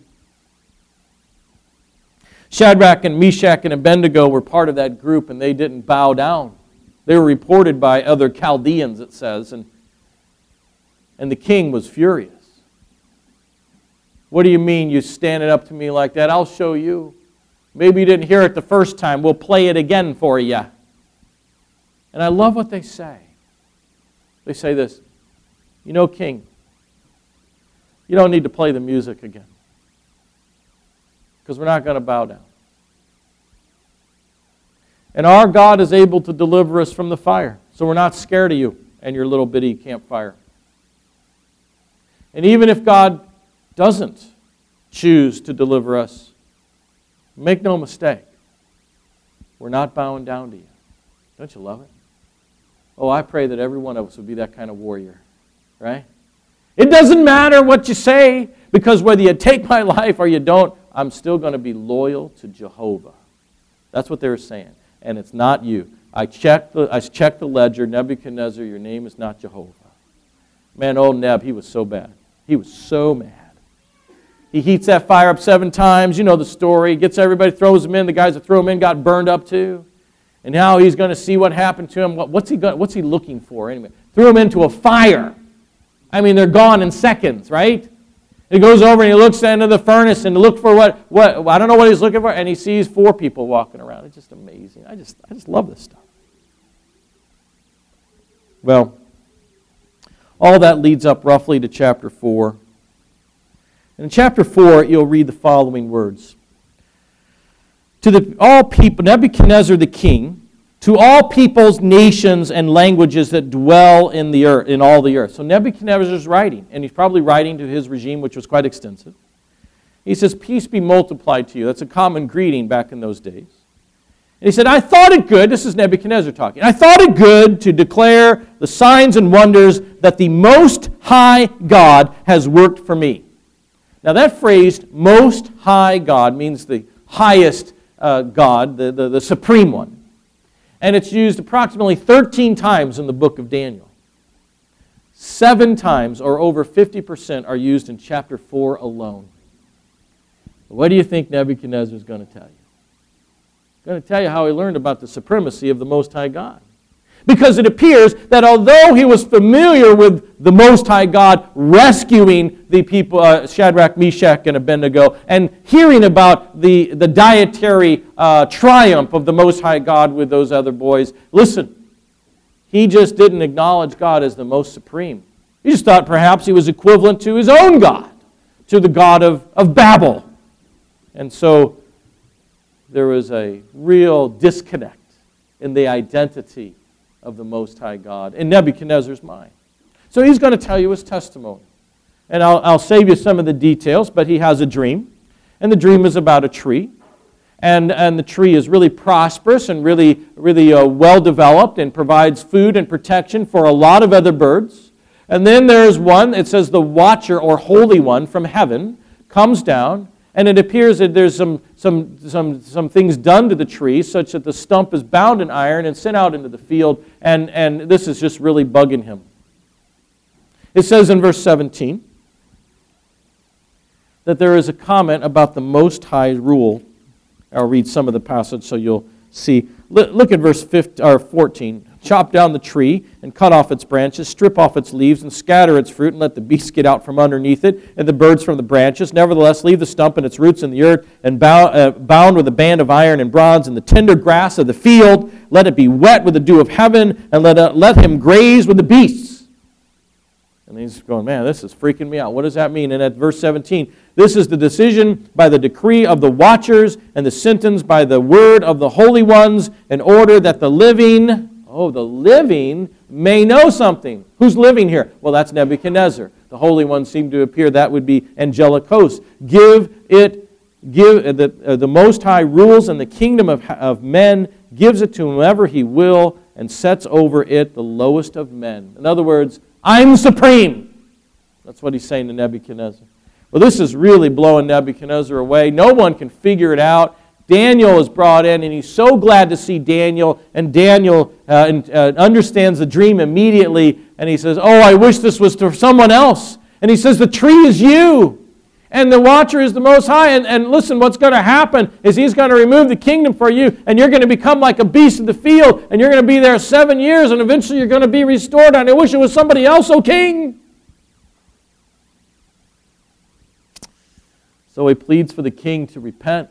Shadrach and Meshach and Abednego were part of that group, and they didn't bow down. They were reported by other Chaldeans, it says, and the king was furious. What do you mean you standing up to me like that? I'll show you. Maybe you didn't hear it the first time. We'll play it again for you. And I love what they say. They say this, you know, king, you don't need to play the music again, because we're not going to bow down. And our God is able to deliver us from the fire, so we're not scared of you and your little bitty campfire. And even if God doesn't choose to deliver us, make no mistake, we're not bowing down to you. Don't you love it? Oh, I pray that every one of us would be that kind of warrior, right? It doesn't matter what you say, because whether you take my life or you don't, I'm still going to be loyal to Jehovah. That's what they were saying. And it's not you. I checked the ledger. Nebuchadnezzar, your name is not Jehovah. Man, old Neb, he was so bad. He was so mad. He heats that fire up 7 times. You know the story. Gets everybody, throws them in. The guys that threw them in got burned up too. And now he's going to see what happened to him. What's he looking for anyway? Threw them into a fire. I mean, they're gone in seconds, right? He goes over and he looks into the furnace and looks for what I don't know what he's looking for, and he sees 4 people walking around. It's just amazing. I just love this stuff. Well, all that leads up roughly to chapter 4. And in chapter 4, you'll read the following words. To all people, Nebuchadnezzar the king, to all peoples, nations, and languages that dwell in the earth, in all the earth. So Nebuchadnezzar is writing, and he's probably writing to his regime, which was quite extensive. He says, peace be multiplied to you. That's a common greeting back in those days. And he said, I thought it good, this is Nebuchadnezzar talking, I thought it good to declare the signs and wonders that the Most High God has worked for me. Now that phrase, Most High God, means the highest God, the supreme one. And it's used approximately 13 times in the book of Daniel. 7 times, or over 50%, are used in chapter 4 alone. What do you think Nebuchadnezzar is going to tell you? He's going to tell you how he learned about the supremacy of the Most High God. Because it appears that although he was familiar with the Most High God rescuing the people, Shadrach, Meshach, and Abednego, and hearing about the dietary triumph of the Most High God with those other boys, listen, he just didn't acknowledge God as the most supreme. He just thought perhaps he was equivalent to his own God, to the God of Babel. And so there was a real disconnect in the identity of the Most High God in Nebuchadnezzar's mind. So he's going to tell you his testimony. And I'll save you some of the details, but he has a dream. And the dream is about a tree. And the tree is really prosperous and really well-developed and provides food and protection for a lot of other birds. And then there's one, it says the watcher or holy one from heaven comes down, and it appears that there's some things done to the tree such that the stump is bound in iron and sent out into the field, and this is just really bugging him. It says in verse 17 that there is a comment about the Most High rule. I'll read some of the passage so you'll see. Look at verse 14. chop down the tree and cut off its branches, strip off its leaves and scatter its fruit, and let the beasts get out from underneath it and the birds from the branches. Nevertheless, leave the stump and its roots in the earth, and bound with a band of iron and bronze and the tender grass of the field. Let it be wet with the dew of heaven, and let him graze with the beasts. And he's going, man, this is freaking me out. What does that mean? And at verse 17, this is the decision by the decree of the watchers, and the sentence by the word of the holy ones, in order that the living may know something. Who's living here? Well, that's Nebuchadnezzar. The holy ones seem to appear. That would be angelic hosts. The Most High rules in the kingdom of men, gives it to whomever he will, and sets over it the lowest of men. In other words, I'm supreme. That's what he's saying to Nebuchadnezzar. Well, this is really blowing Nebuchadnezzar away. No one can figure it out. Daniel is brought in, and he's so glad to see Daniel, and Daniel understands the dream immediately, and he says, oh, I wish this was to someone else. And he says, the tree is you, and the watcher is the Most High, and listen, what's going to happen is he's going to remove the kingdom for you, and you're going to become like a beast of the field, and you're going to be there 7 years, and eventually you're going to be restored, and I wish it was somebody else, O king. So he pleads for the king to repent,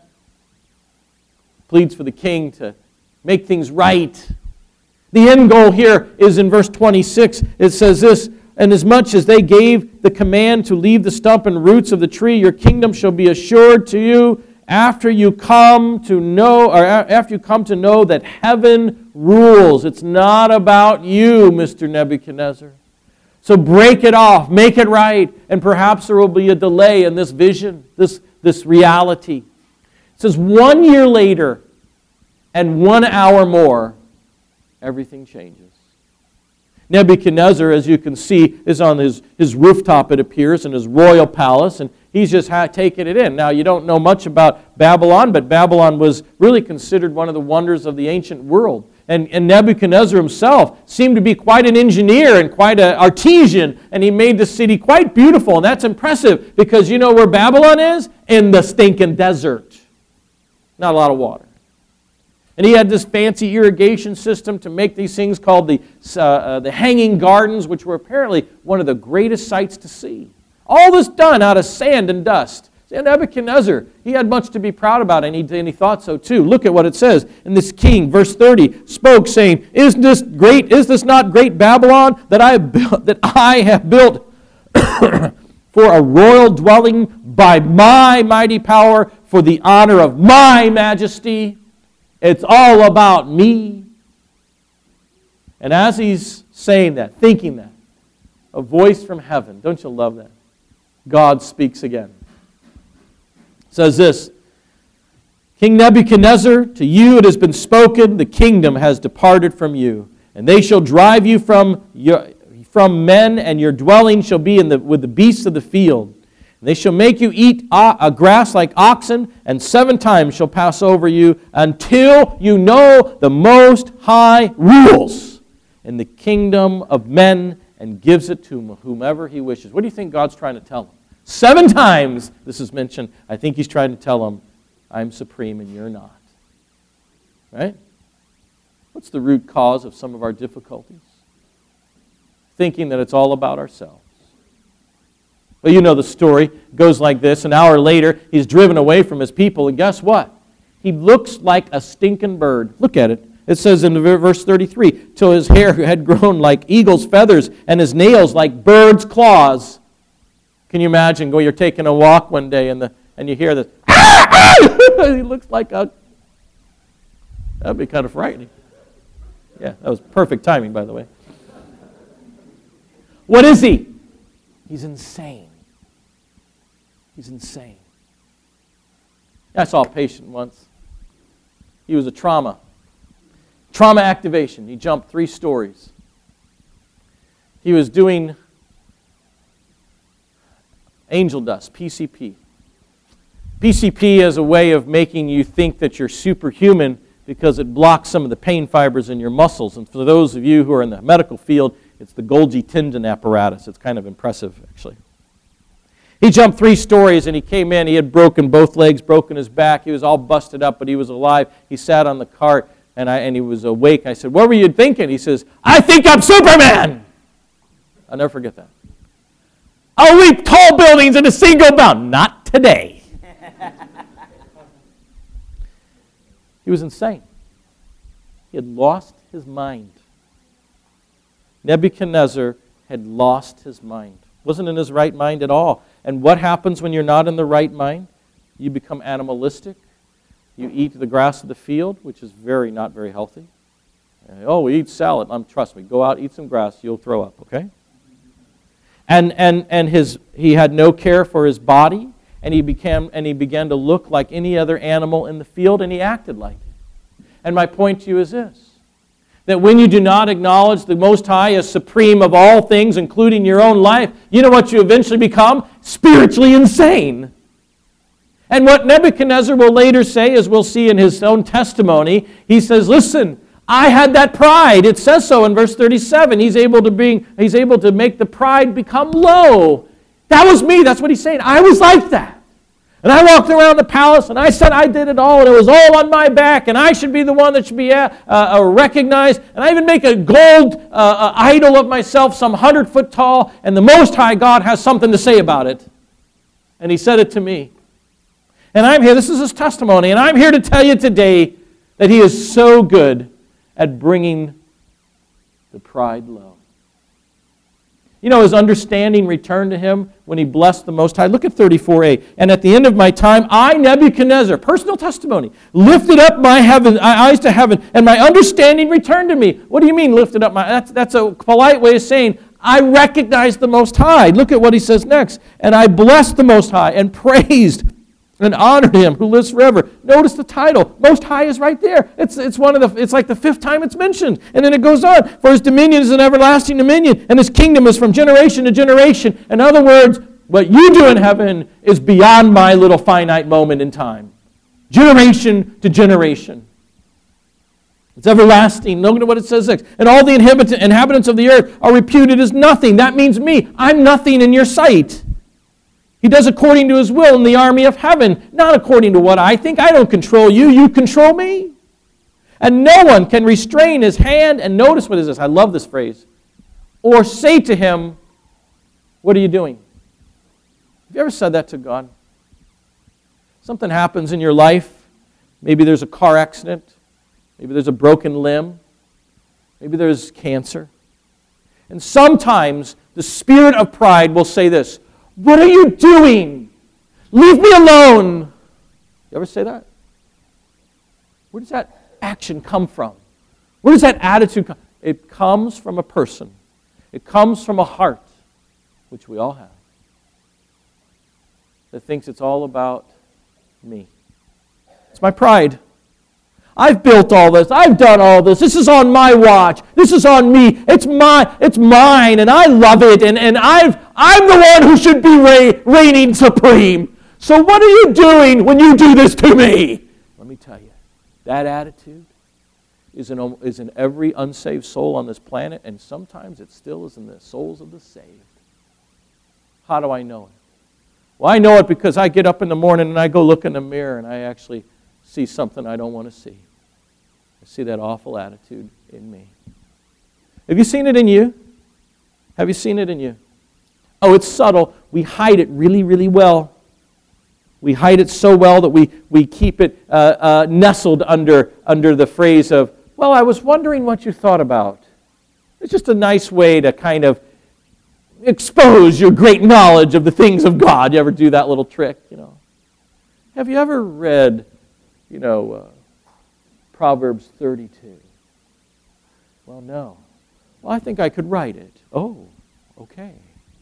pleads for the king to make things right. The end goal here is in verse 26. It says this, and as much as they gave the command to leave the stump and roots of the tree, your kingdom shall be assured to you after you come to know that heaven rules. It's not about you, Mr. Nebuchadnezzar. So break it off, make it right, and perhaps there will be a delay in this vision, this reality. It says 1 year later and 1 hour more, everything changes. Nebuchadnezzar, as you can see, is on his rooftop, it appears, in his royal palace, and he's just taking it in. Now, you don't know much about Babylon, but Babylon was really considered one of the wonders of the ancient world. And Nebuchadnezzar himself seemed to be quite an engineer and quite an artisan, and he made the city quite beautiful, and that's impressive, because you know where Babylon is? In the stinking desert. Not a lot of water. And he had this fancy irrigation system to make these things called the Hanging Gardens, which were apparently one of the greatest sights to see. All this done out of sand and dust. And Nebuchadnezzar, he had much to be proud about, and he thought so too. Look at what it says. And this king, verse 30, spoke, saying, Is this not great Babylon that I have built for a royal dwelling by my mighty power, for the honor of my majesty? It's all about me. And as he's saying that, thinking that, a voice from heaven, don't you love that? God speaks again. It says this, King Nebuchadnezzar, to you it has been spoken, the kingdom has departed from you, and they shall drive you from men, and your dwelling shall be with the beasts of the field. They shall make you eat grass like oxen, and 7 times shall pass over you, until you know the Most High rules in the kingdom of men and gives it to whomever he wishes. What do you think God's trying to tell them? 7 times this is mentioned. I think he's trying to tell them, I'm supreme and you're not. Right? What's the root cause of some of our difficulties? Thinking that it's all about ourselves. Well, you know the story. It goes like this. An hour later, he's driven away from his people, and guess what? He looks like a stinking bird. Look at it. It says in verse 33, till his hair had grown like eagle's feathers, and his nails like bird's claws. Can you imagine? You're taking a walk one day, and you hear this. He looks like a... That'd be kind of frightening. Yeah, that was perfect timing, by the way. What is he? He's insane. He's insane. I saw a patient once. He was a trauma activation. He jumped 3 stories. He was doing angel dust, PCP. PCP is a way of making you think that you're superhuman because it blocks some of the pain fibers in your muscles. And for those of you who are in the medical field, it's the Golgi tendon apparatus. It's kind of impressive, actually. He jumped 3 stories and he came in. He had broken both legs, broken his back. He was all busted up, but he was alive. He sat on the cart And he was awake. I said, what were you thinking? He says, I think I'm Superman. I'll never forget that. I'll leap tall buildings in a single bound. Not today. He was insane. He had lost his mind. Nebuchadnezzar had lost his mind. Wasn't in his right mind at all. And what happens when you're not in the right mind? You become animalistic. You eat the grass of the field, which is not very healthy. Oh, we eat salad. Trust me, go out, eat some grass, you'll throw up, okay? And he had no care for his body, and he began to look like any other animal in the field, and he acted like it. And my point to you is this: that when you do not acknowledge the Most High as supreme of all things, including your own life, you know what you eventually become? Spiritually insane. And what Nebuchadnezzar will later say, as we'll see in his own testimony, he says, listen, I had that pride. It says so in verse 37. He's able to make the pride become low. That was me. That's what he's saying. I was like that. And I walked around the palace, and I said I did it all, and it was all on my back, and I should be the one that should be recognized. And I even make a gold idol of myself, some 100-foot tall, and the Most High God has something to say about it. And he said it to me. And I'm here, this is his testimony, and I'm here to tell you today that he is so good at bringing the pride low. You know, his understanding returned to him when he blessed the Most High. Look at 34a. And at the end of my time, I, Nebuchadnezzar, personal testimony, lifted up my eyes to heaven, and my understanding returned to me. What do you mean, lifted up my... That's a polite way of saying, I recognized the Most High. Look at what he says next. And I blessed the Most High and praised and honored him who lives forever. Notice the title. Most High is right there. It's like the fifth time it's mentioned. And then it goes on. For his dominion is an everlasting dominion, and his kingdom is from generation to generation. In other words, what you do in heaven is beyond my little finite moment in time. Generation to generation. It's everlasting. Look at what it says next. And all the inhabitants of the earth are reputed as nothing. That means me. I'm nothing in your sight. He does according to his will in the army of heaven, not according to what I think. I don't control you. You control me. And no one can restrain his hand. And notice what is this. I love this phrase. Or say to him, what are you doing? Have you ever said that to God? Something happens in your life. Maybe there's a car accident. Maybe there's a broken limb. Maybe there's cancer. And sometimes the spirit of pride will say this, what are you doing? Leave me alone. You ever say that? Where does that action come from? Where does that attitude come? It comes from a person. It comes from a heart, which we all have, that thinks it's all about me. It's my pride. I've built all this. I've done all this. This is on my watch. This is on me. It's mine, and I love it. And I'm the one who should be reigning supreme. So what are you doing when you do this to me? Let me tell you, that attitude is in every unsaved soul on this planet, and sometimes it still is in the souls of the saved. How do I know it? Well, I know it because I get up in the morning and I go look in the mirror and I actually see something I don't want to see. I see that awful attitude in me. Have you seen it in you? Have you seen it in you? Oh, it's subtle. We hide it really, really well. We hide it so well that we keep it nestled under the phrase of, well, I was wondering what you thought about. It's just a nice way to kind of expose your great knowledge of the things of God. You ever do that little trick, Have you ever read Proverbs 32. Well, no. Well, I think I could write it. Oh, okay.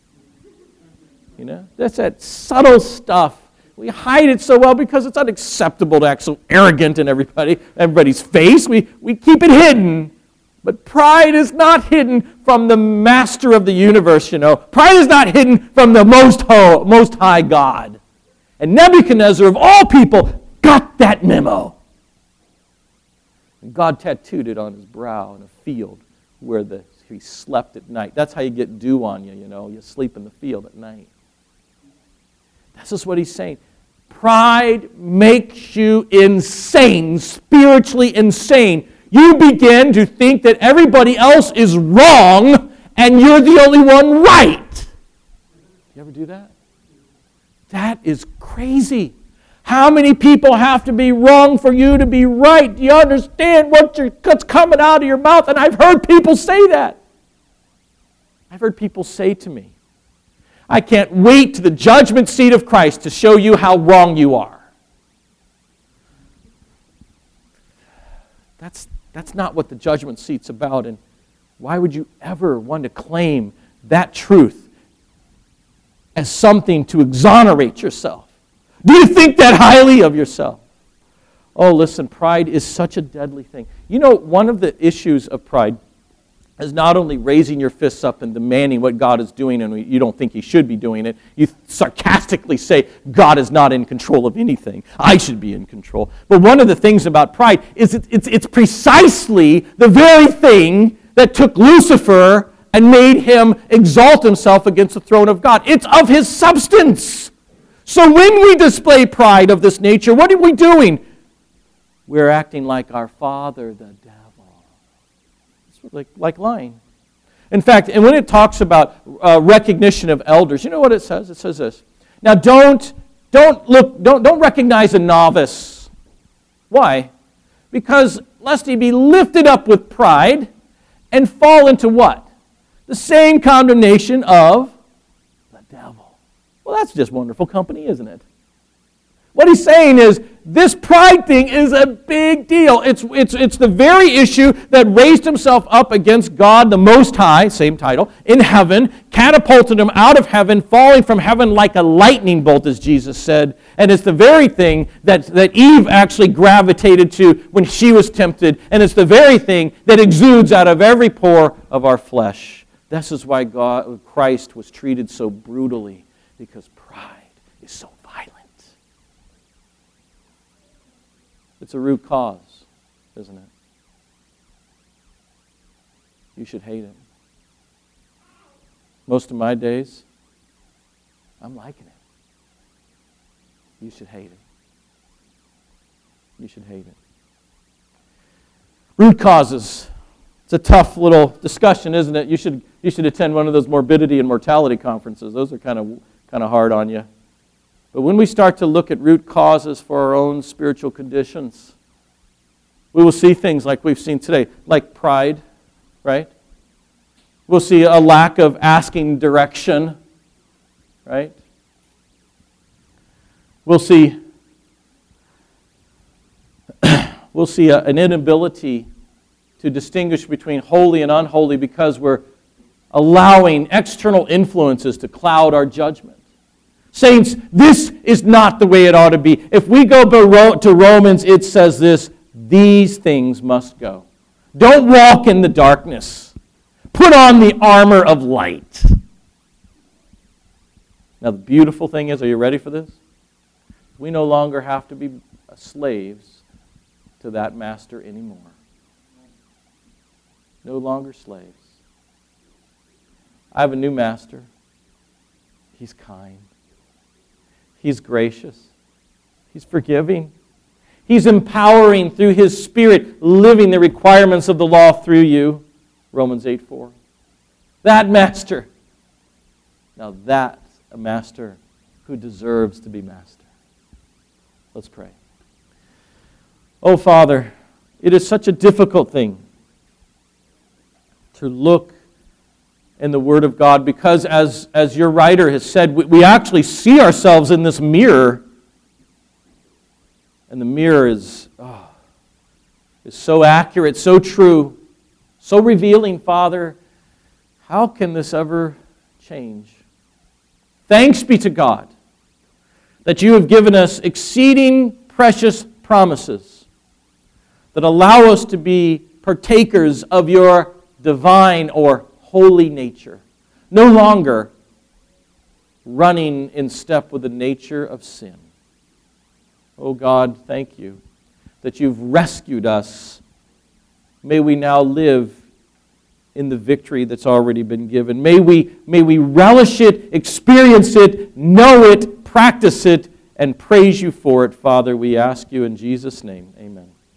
That's that subtle stuff. We hide it so well because it's unacceptable to act so arrogant in everybody's face. We keep it hidden. But pride is not hidden from the master of the universe, Pride is not hidden from the most high God. And Nebuchadnezzar, of all people, got that memo. And God tattooed it on his brow in a field where he slept at night. That's how you get dew on you, You sleep in the field at night. This is what he's saying. Pride makes you insane, spiritually insane. You begin to think that everybody else is wrong and you're the only one right. You ever do that? That is crazy. How many people have to be wrong for you to be right? Do you understand what's coming out of your mouth? And I've heard people say that. I've heard people say to me, I can't wait to the judgment seat of Christ to show you how wrong you are. That's not what the judgment seat's about. And why would you ever want to claim that truth as something to exonerate yourself? Do you think that highly of yourself? Oh, listen, pride is such a deadly thing. You know, one of the issues of pride is not only raising your fists up and demanding what God is doing and you don't think He should be doing it. You sarcastically say, God is not in control of anything. I should be in control. But one of the things about pride is it's precisely the very thing that took Lucifer and made him exalt himself against the throne of God. It's of his substance. So when we display pride of this nature, what are we doing? We're acting like our father, the devil. It's like lying. In fact, and when it talks about recognition of elders, you know what it says? It says this. Now don't recognize a novice. Why? Because lest he be lifted up with pride and fall into what? The same condemnation of the devil. Well, that's just wonderful company, isn't it? What he's saying is, this pride thing is a big deal. It's the very issue that raised himself up against God, the Most High, same title, in heaven, catapulted him out of heaven, falling from heaven like a lightning bolt, as Jesus said. And it's the very thing that Eve actually gravitated to when she was tempted. And it's the very thing that exudes out of every pore of our flesh. This is why Christ was treated so brutally, because pride is so violent. It's a root cause, isn't it? You should hate it. Most of my days, I'm liking it. You should hate it. You should hate it. Root causes. It's a tough little discussion, isn't it? You should attend one of those morbidity and mortality conferences. Those are kind of hard on you. But when we start to look at root causes for our own spiritual conditions, we will see things like we've seen today, like pride, right? We'll see a lack of asking direction, right? We'll see an inability to distinguish between holy and unholy because we're allowing external influences to cloud our judgment. Saints, this is not the way it ought to be. If we go to Romans, it says this, these things must go. Don't walk in the darkness. Put on the armor of light. Now, the beautiful thing is, are you ready for this? We no longer have to be slaves to that master anymore. No longer slaves. I have a new master. He's kind. He's gracious. He's forgiving. He's empowering through His Spirit, living the requirements of the law through you. Romans 8:4. That master. Now that's a master who deserves to be master. Let's pray. Oh, Father, it is such a difficult thing to look in the Word of God, because as your writer has said, we actually see ourselves in this mirror, and the mirror is so accurate, so true, so revealing. Father, how can this ever change? Thanks be to God that you have given us exceeding precious promises that allow us to be partakers of your divine or holy nature, no longer running in step with the nature of sin. Oh God, thank you that you've rescued us. May we now live in the victory that's already been given. May we relish it, experience it, know it, practice it, and praise you for it, Father. We ask you in Jesus' name. Amen.